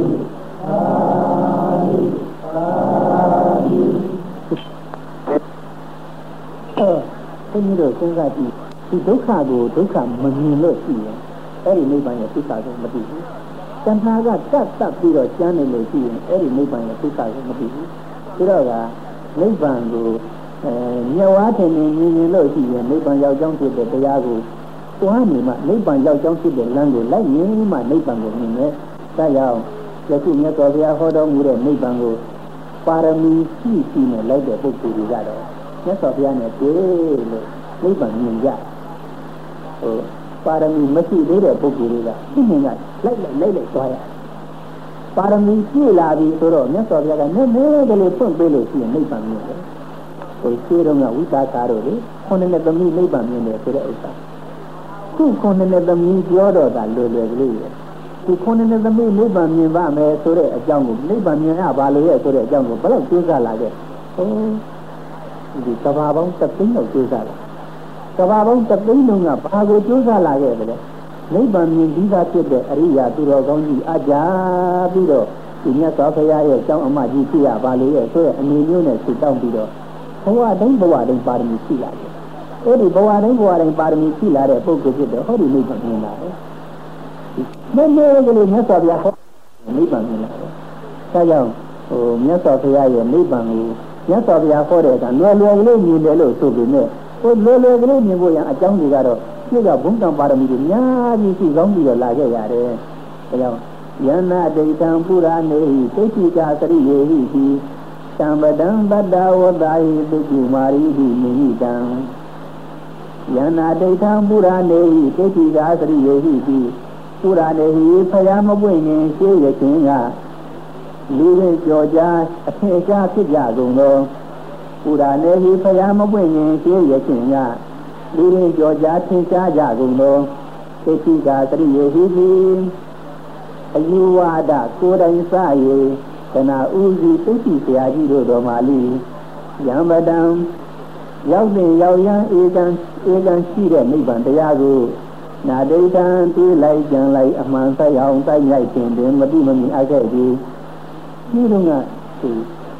ကြီးတို့စဉ်းစားကြည့်ဒီဒုက္ခကိုဒုက္ခမမြင်လို့ရှိရင်အဲ့ဒီနိဗ္ဗာန်ရဲ့သစ္စာကိုမသိဘူးတဏှာကတတ်ပြီးတော့ကျမ်းနေလို့ရှိရင်အဲ့ဒီနိဗ္ဗာန်ရဲ့သစ္စာကိုမသိဘူးဒါတော့ကနိဗ္ဗာန်ကိုမြတ်ဝါထင်နေမြင်လို့ရှိရင်နိဗ္ဗာန်ရောက်ကြောင်းဖြစ်တဲ့တရားကိုတွားနေမှနိဗ္ဗာန်ရောက်ကြောင်းဖြစ်တဲ့လမ်းကိုလိုက်ရင်မှနိဗ္ဗာန်ကိုမြင်မယ်။ဒါကြောင့်ယခုမြတ်စွာဘုရားဟောတော်မူတဲ့နိဗ္ဗာန်ကိုပါရမီရှိနဲ့လိုက်တဲ့ပုဂ္ဂိုလ်တွေကတော့မြတ်စွာဘုရားနဲ့တွေ့လို့နိဗ္ဗာန်မြင်ကြ။ပါရမီမရှိသေးတဲ့ပုဂ္ဂိုလ်တွေကသိမြင်ကလိုက်သွားရ။ပါရမီပြည့်လာပြီဆိုတော့မြတ်စွာဘုရားကနည်းနည်းကလေးဖွင့်ပေးလို့ရှိရင်နိဗ္ဗာန်မြင်တယ်။ဟိုခြေတော်ကဝိသကာတို့လေခုနှစ်နဲ့သမီးနိဗ္ဗာန်မြင်တယ်ဆိုတဲ့ဥစ္စာခုခုနှစ်နဲ့သမီးပြောတော့တာလွယ်ကလေးရဲ့ဒီခုနှစ်နဲ့သမီးနိဗ္ဗာန်မြင်ပါမယ်ဆိုတဲ့အကြောင်းကိုနိဗ္ဗာန်မြင်ရပါလို့ရဲ့ဆိုတဲ့အကြောင်းကိုဘယ်လောက်ကျိုးစားလာခဲ့ဒီကဘာပေါင်းသသိန်းလောက်ကျိုးစားလာကဘာပေါင်းသသိန်းလုံးကဘာကိုကျိုးစားလာခဲ့တယ်လဲနိဗ္ဗာန်မြင်ပြီးသားဖြစ်တဲ့အရိယာသူတော်ကောင်းကြီးအကြပြီးတော့ဒီမြတ်စွာဘုရားရဲ့အကြောင်းအမှကြီးဖြစ်ရပါလို့ရဲ့ဆိုတဲ့အနေမျိုးနဲ့ဆုတောင်းပြီးတော့ဘဝတိုင်းပါရမီရှိလာတယ်။အဲ့ဒီဘဝတိုင်းပါရမီရှိလာတဲ့ပုဂ္ဂိုလ်ဖြစ်တဲ့ဟောဒီနိဗ္ဗာန်မြင်လာတယ်။နည်းနည်းကလေးမြတ်စွာဘုရားဟောနိဗ္ဗာန်မြင်လာတယ်။ဒါကြောင့်မြတ်စွာဘုရားရဲ့နိဗ္ဗာန်ကိုမြတ်စွာဘုရားဟောတဲ့အခါလွယ်လွယ်ကလေးမြင်တယ်လို့ဆိုပေမဲ့လွယ်လွယ်ကလေးမြင်ဖို့ရန်အကြောင်းတွေကတော့ပြည့်ကဘုံကံပါရမီတွေအများကြီးရှိကောင်းပြီးတော့လာခဲ့ရတယ်။ဒါကြောင့်ယန္နာဒိဋ္ဌံပုရာနေဟိသိတိကာသရိယေဟိတိသံပဒံတတ္တဝတ္တာဟိသုကုမာရိဟိနိဟိတံယန္နာဒိဋ္ဌံပုရာနေဟိသိတိကာသရိယေဟိတိပုရာနေဟိဖယားမပွင့်ရင်ရှေးရခြင်းကလူရင်းကြော်ကြားအထင်ရှားဖြစ်ကြကုန်သောပုရာနေဟိဖယားမပွင့်ရင်ရှေးရခြင်းကလူရင်းကြော်ကြားထင်ရှားကြကုန်သောသိတိကာသရိယေဟိတိအယူဝါဒကိုယ်တိုင်စ၍ခဏဥစီသိတိဆရာကြီးတို့တော်မှာလိယံပဒံရောက်တဲ့ရောက်ရန်ဧကံရှိတဲ့နိဗ္ဗာန်တရားကိုနာဒိဋ္ဌံတွေးလိုက်ကြံလိုက်အမှန်ဆက်အောင်တိုက်ရိုက်ခြင်းတွင်မတိမမီအပ်ခဲ့သည်ဒီတော့က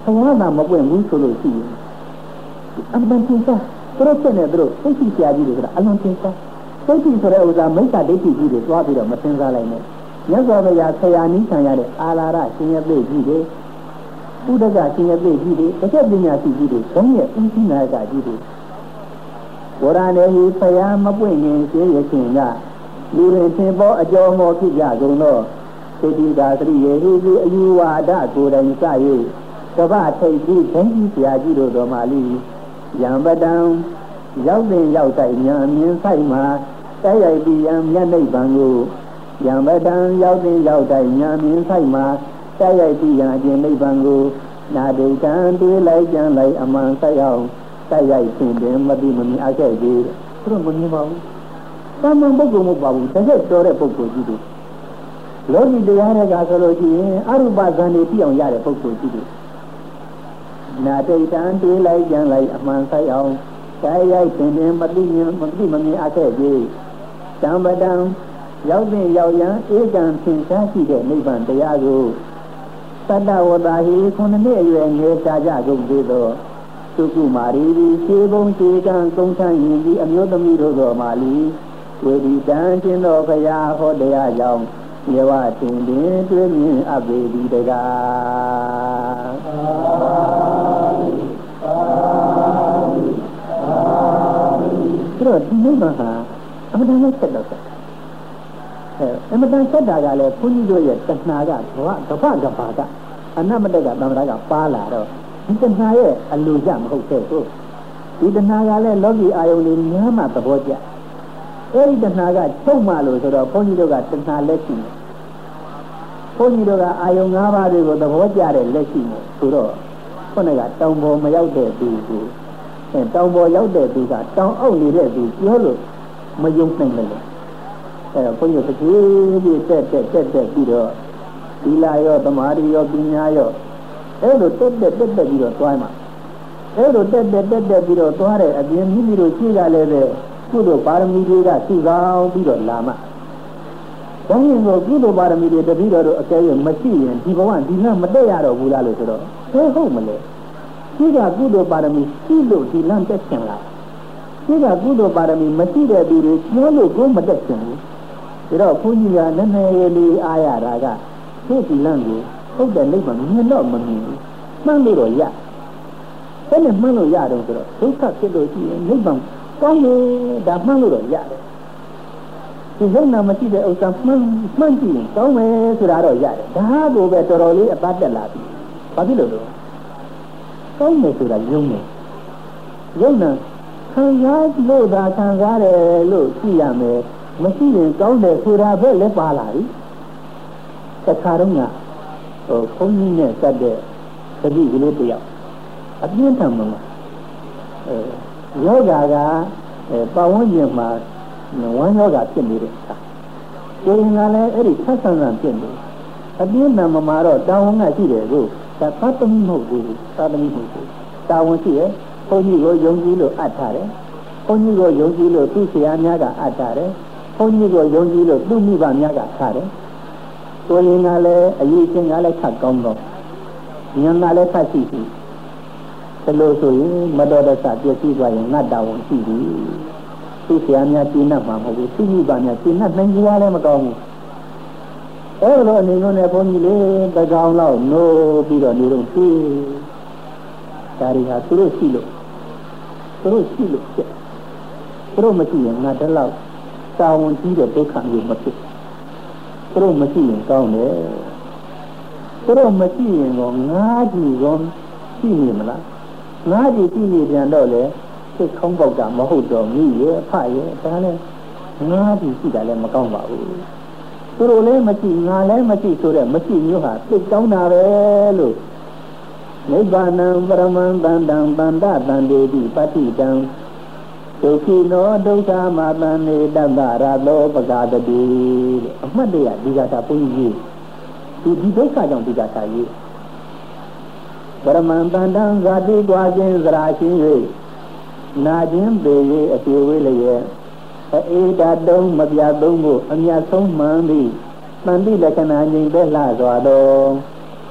ဘုရားကမပွင့်ဘူးဆိုလို့ရှိရင်အမှန်တင်စားသူတို့ဖြစ်နေသူတို့သိသိဆရာကြီးတွေကအလွန်တင်စားသိသိဆိုတဲ့ဥစ္စာမိစ္ဆာဒိဋ္ဌိကြီးတွေတွားပြီးတော့မသင်စားလိုက်နဲ့မြတ်စွာဘုရားဆရာနီးခံရတဲ့အာလာရရှင်ရသိကြီးတွေဥဒကရှင်ရသိကြီးတွေတကယ်ပညာရှိကြီးတွေဘုန်းရဲ့အင်းကြီးနာကကြီးတွေဝရဏေဟိဆရာမပွင့်ရင်ရှင်းရခြင်းကလူရင်သင်ပေါ်အကျော်မော်ဖြစ်ကြကုန်တော့သေတိသာသရိယေဟိအယူဝါဒကိုယ်တိုင်စ၍ကဗ္ဗထိတ်ကြီးဘုန်းကြီးဆရာကြီးတို့တော်မှာလိယံပတံရောက်တဲ့ရောက်တိုင်းဉာဏ်မြင်ဆိုင်မှာတိုက်ရိုက်ပြီးယံမျက်နှိပ်ပံကိုယံပတံရောက်တဲ့ရောက်တိုင်းဉာဏ်မြင်ဆိုင်မှာတိုက်ရိုက်ပြီးယံအကျင့်နိဗ္ဗာန်ကိုနာဒိဋ္ဌံတွေးလိုက်ကြံလိုက်အမှန်ဆိုင်အောင်တိုက်ရိုက်ရှင်တယ်မသိမမြင်အခဲ့ကြီးသူတို့မမြင်ပါဘူး။တမန်ပုဂ္ဂိုလ်မဟုတ်ပါဘူးတကယ်တော်တဲ့ပုဂ္ဂိုလ်ကြီးတွေလောကီတရားတွေကဆိုလို့ရှိရင်အရူပဇန်တွေပြည့်အောင်ရတဲ့ပုဂ္ဂိုလ်ကြီးတွေနာဒိဋ္ဌံတွေးလိုက်ကြံလိုက်အမှန်ဆိုင်အောင်တိုက်ရိုက်ရှင်တယ်မသိမမြင်အခဲ့ကြီးတံပတံရောက်တဲ့ရောက်ရန်ဧကံသင်္ချာရှိတဲ့နိဗ္ဗာန်တရားကိုသတ္တဝတ္တဟိခုနှစ်အရွယ်ငယ်ရှားကြကုန်သေးသောသုကုမာရီခြေပုံခြေကံကုန်းဆန်းရင်ဒီအမျိုးသမီးတို့တော်မာလီဝေဒီတံရှင်တော်ဘုရားဟောတရားကြောင့်ယေဝတင်တွင်တွေ့မြင်အပ်ပေသည်တကားဆိုတော့ဒီနိဗ္ဗာန်ဟာအမှန်တမ်းဆက်တော့အမှန်တမ်းဆက်တာကလည်းဘုန်းကြီးတို့ရဲ့တဏှာကကပ္ပကအနမတက်ကသံဃာကပါလာတော့ဒီတဏှာရဲ့အလိုကြမဟုတ်သေးဘူးဒီတဏှာကလည်းလောကီအာယုန်တွေများမှသဘောကျအဲဒီတဏှာကချုပ်မှလို့ဆိုတော့ဘုန်းကြီးတို့ကတဏှာလက်ရှိတယ်ဘုန်းကြီးတို့ကအာယုန်၅ပါးတွေကိုသဘောကျတဲ့လက်ရှိတယ်ဆိုတော့ခုနကတောင်ပေါ်မရောက်တဲ့သူကိုတောင်ပေါ်ရောက်တဲ့သူကတောင်အောက်နေတဲ့သူပြောလို့မယုံနိုင်ဘူးအဲဘုန်းကြီးတို့တကြီးတက်ပြီးတော့ဒီလာရောသမာဓိရောပညာရောအဲ့လိုတက်ပြီးတော့သွားမှာအဲ့လိုတက်ပြီးတော့သွားတဲ့အပြင်မိမိတို့ရှိကြလဲတဲ့ကုသိုလ်ပါရမီတွေကစုဆောင်ပြီးတော့လာမှာဘုန်းကြီးတို့ကုသိုလ်ပါရမီတွေတပည့်တော်တို့အကဲ၍မရှိရင်ဒီဘဝဒီလမ်းမတက်ရတော့ဘူးလားလို့ဆိုတော့ဟုတ်မလဲရှိကကုသိုလ်ပါရမီရှိလို့ဒီလမ်းတက်ချင်လားရှိကကုသိုလ်ပါရမီမရှိတဲ့သူတွေကျိုးလို့ကိုမတက်ချင်ဘူးဒါတော့ဘုန်းကြီးကနည်းနည်းလေးအားရတာကဒီလမ်းကိုဟုတ်တယ်နိဗ္ဗာန်မြင်တော့မမြင်ဘူးမှန်းလို့တော့ရဘယ်နဲ့မှန်းလို့ရတော့ဆိုတော့ဒုက္ခဖြစ်လို့ရှိရင်နိဗ္ဗာန်ကောင်းတယ်ဒါမှန်းလို့တော့ရတယ်ဒီယုံနာမရှိတဲ့ဥစ္စာမှန်းကြည့်ရင်ကောင်းမယ်ဆိုတာတော့ရတယ်ဒါကိုပဲတော်တော်လေးအပတ်တက်လာပြီဘာဖြစ်လို့လဲကောင်းတယ်ဆိုတာယုံနေယုံနာခံစားလို့သာခံစားတယ်လို့ကြည့်ရမယ်မရှိရင်ကောင်းတယ်ဆိုတာပဲလည်းပါလာပြီတခါတော့ကဘုန်းကြီးနဲ့စက်တဲ့တတိကလေးတယောက်အပြင်းထန်မှာယောဂါကပတ်ဝန်းကျင်မှာဝမ်းယောဂါဖြစ်နေတဲ့အခါကိုယ်ကလည်းအဲ့ဒီဆက်ဆံဖြစ်နေအပြင်းထန်မှာတော့တာဝန်ကရှိတယ်ကိုဒါသတ္တမိမဟုတ်ဘူးသာသမီမဟုတ်ဘူးတာဝန်ရှိရဲ့ဘုန်းကြီးကိုယုံကြည်လို့အပ်ထားတယ်ဘုန်းကြီးကိုယုံကြည်လို့သူ့ဆရာများကအပ်ထားတယ်ဘုန်းကြီးကိုယုံကြည်လို့သူ့မိဘများကထားတယ်ကိုယ်ကလည်းအရေးချင်းကလည်းခတ်ကောင်းတော့ဉာဏ်ကလည်းခတ်ရှိပြီဒါလို့ဆိုရင်မတော်တဆပြည့်စည်သွားရင်ငတ်တာဝန်ရှိပြီသူဆရာများပြင်းတတ်မှာမဟုတ်ဘူးသူမိဘများပြင်းတတ်နိုင်ကြလည်းမကောင်းဘူးအဲ့လိုအနေနဲ့ဘုန်းကြီးလေးတကောင်လောက်နိုးပြီးတော့နေတော့သူဒါရီဟာသူတို့ရှိလို့ဖြစ်သူတို့မရှိရင်ငါတလောက်တာဝန်ကြီးတဲ့ဒုက္ခမျိုးမဖြစ်သူတို့မရှိရင်ကောင်းတယ်သူတို့မရှိရင်တော့ငါးကြီးကောရှိနေမလားငါးကြီးရှိနေပြန်တော့လေစိတ်ခေါင်းပေါက်တာမဟုတ်တော့မိရဲ့ဖရဲ့ဒါလည်းငါးကြီးရှိတာလည်းမကောင်းပါဘူးသူတို့လည်းမရှိငါလည်းမရှိဆိုတဲ့မရှိမျိုးဟာစိတ်ကောင်းတာပဲလို့နိဗ္ဗာန်ပရမံတန်တံတန္တတန်တေတိပတ္တိတံဒုက္ခိနောဒုက္ခမာတန်နေတတ္တရသောပဂါတတိအမှတ်တရဒီကတာပုံကြီးဒီဒုက္ခကြောင့်ဒီကတာရေးပရမံတန်တံဇာတိကွာခြင်းသရာရှိ၍နာခြင်းပေ၍အပြေဝေးလျက်အေတာတုံးမပြသုံးဖို့အမြတ်ဆုံးမှန်သည်တန်တိလက္ခဏာငြိမ်သက်လှစွာသော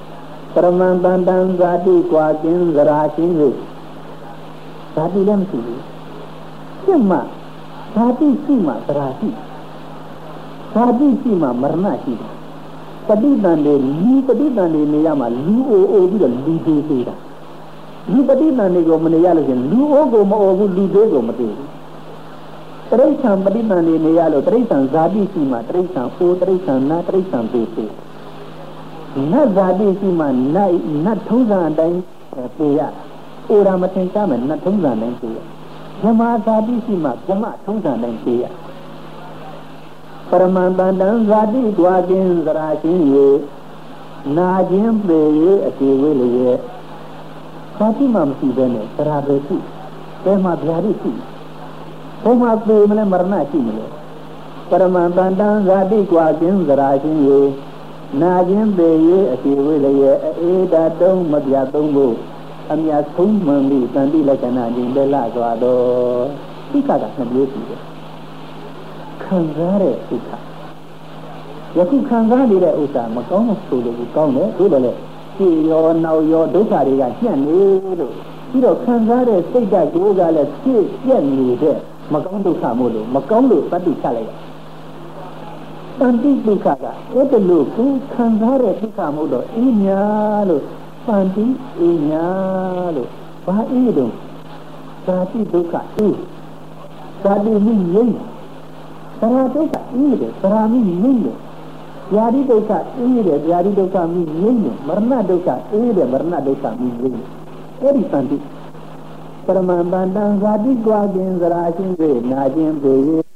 Paramantantan zati kuakin zarashin ru zati lem si sima zati sima zarasi zati sima marna si paditan de niyama lu o bi de lu de de da lu paditan de ko mane ya lo sin lu o ko ma o bu lu de ko ma de Tarisan paditan de ne ya lo tarisan zati sima tarisan o tarisan na tarisan pe pe na zati sima na thongsan dai pe ya ora ma thin cha ma na thongsan dai pe ya Yama zati sima yama thongsan dai pe ya Paramantantan zati kuakin zarashin ye na jin pe ye ati we le ye zati ma masi be ne sara be si pe ma bhyari si pe ma pe mane marna si male Paramantantan zati kuakin zarashin ye na jin pe ye ati we le ye e da tong ma bya tong bo amya thong man li tanti lakana jin be la swa do dukha ka naမျိုးရှိတယ်ခံစားတဲ့ဥစ္စာယခုခံစားနေတဲ့ဥစ္စာမကောင်းလို့ဆိုလို့ကောင်းတယ်သို့တော်လည်းကြည်ရောနောက်ရောဒုက္ခတွေကညှက်နေလို့ပြီးတော့ခံစားတဲ့စိတ်ဓာတ်ကိုယ်ကလည်းဖြစ်ပြက်နေတဲ့မကောင်းဒုက္ခမို့လို့မကောင်းလို့တတ်သိချလိုက်တန်တိဒုက္ခကအဲ့ဒါလို့ကိုခံစားတဲ့ဒုက္ခမို့တော့အင်းညာလို့တန်တိအင်းညာလို့ဘာအေးတုံးဇာတိဒုက္ခအေးဇာတိမိငြိမ့်သရဒုက္ခအေးတယ်သရမိငြိမ့်တယ်ဗျာတိဒုက္ခအေးတယ်ဗျာတိဒုက္ခမိငြိမ့်တယ်မရဏဒုက္ခအေးတယ်မရဏဒုက္ခမိငြိမ့်တယ်အဲ့ဒီတန်တိပရမန်တန်ဇာတိကွာခြင်းဇရာချင်းတွေနာခြင်းပေ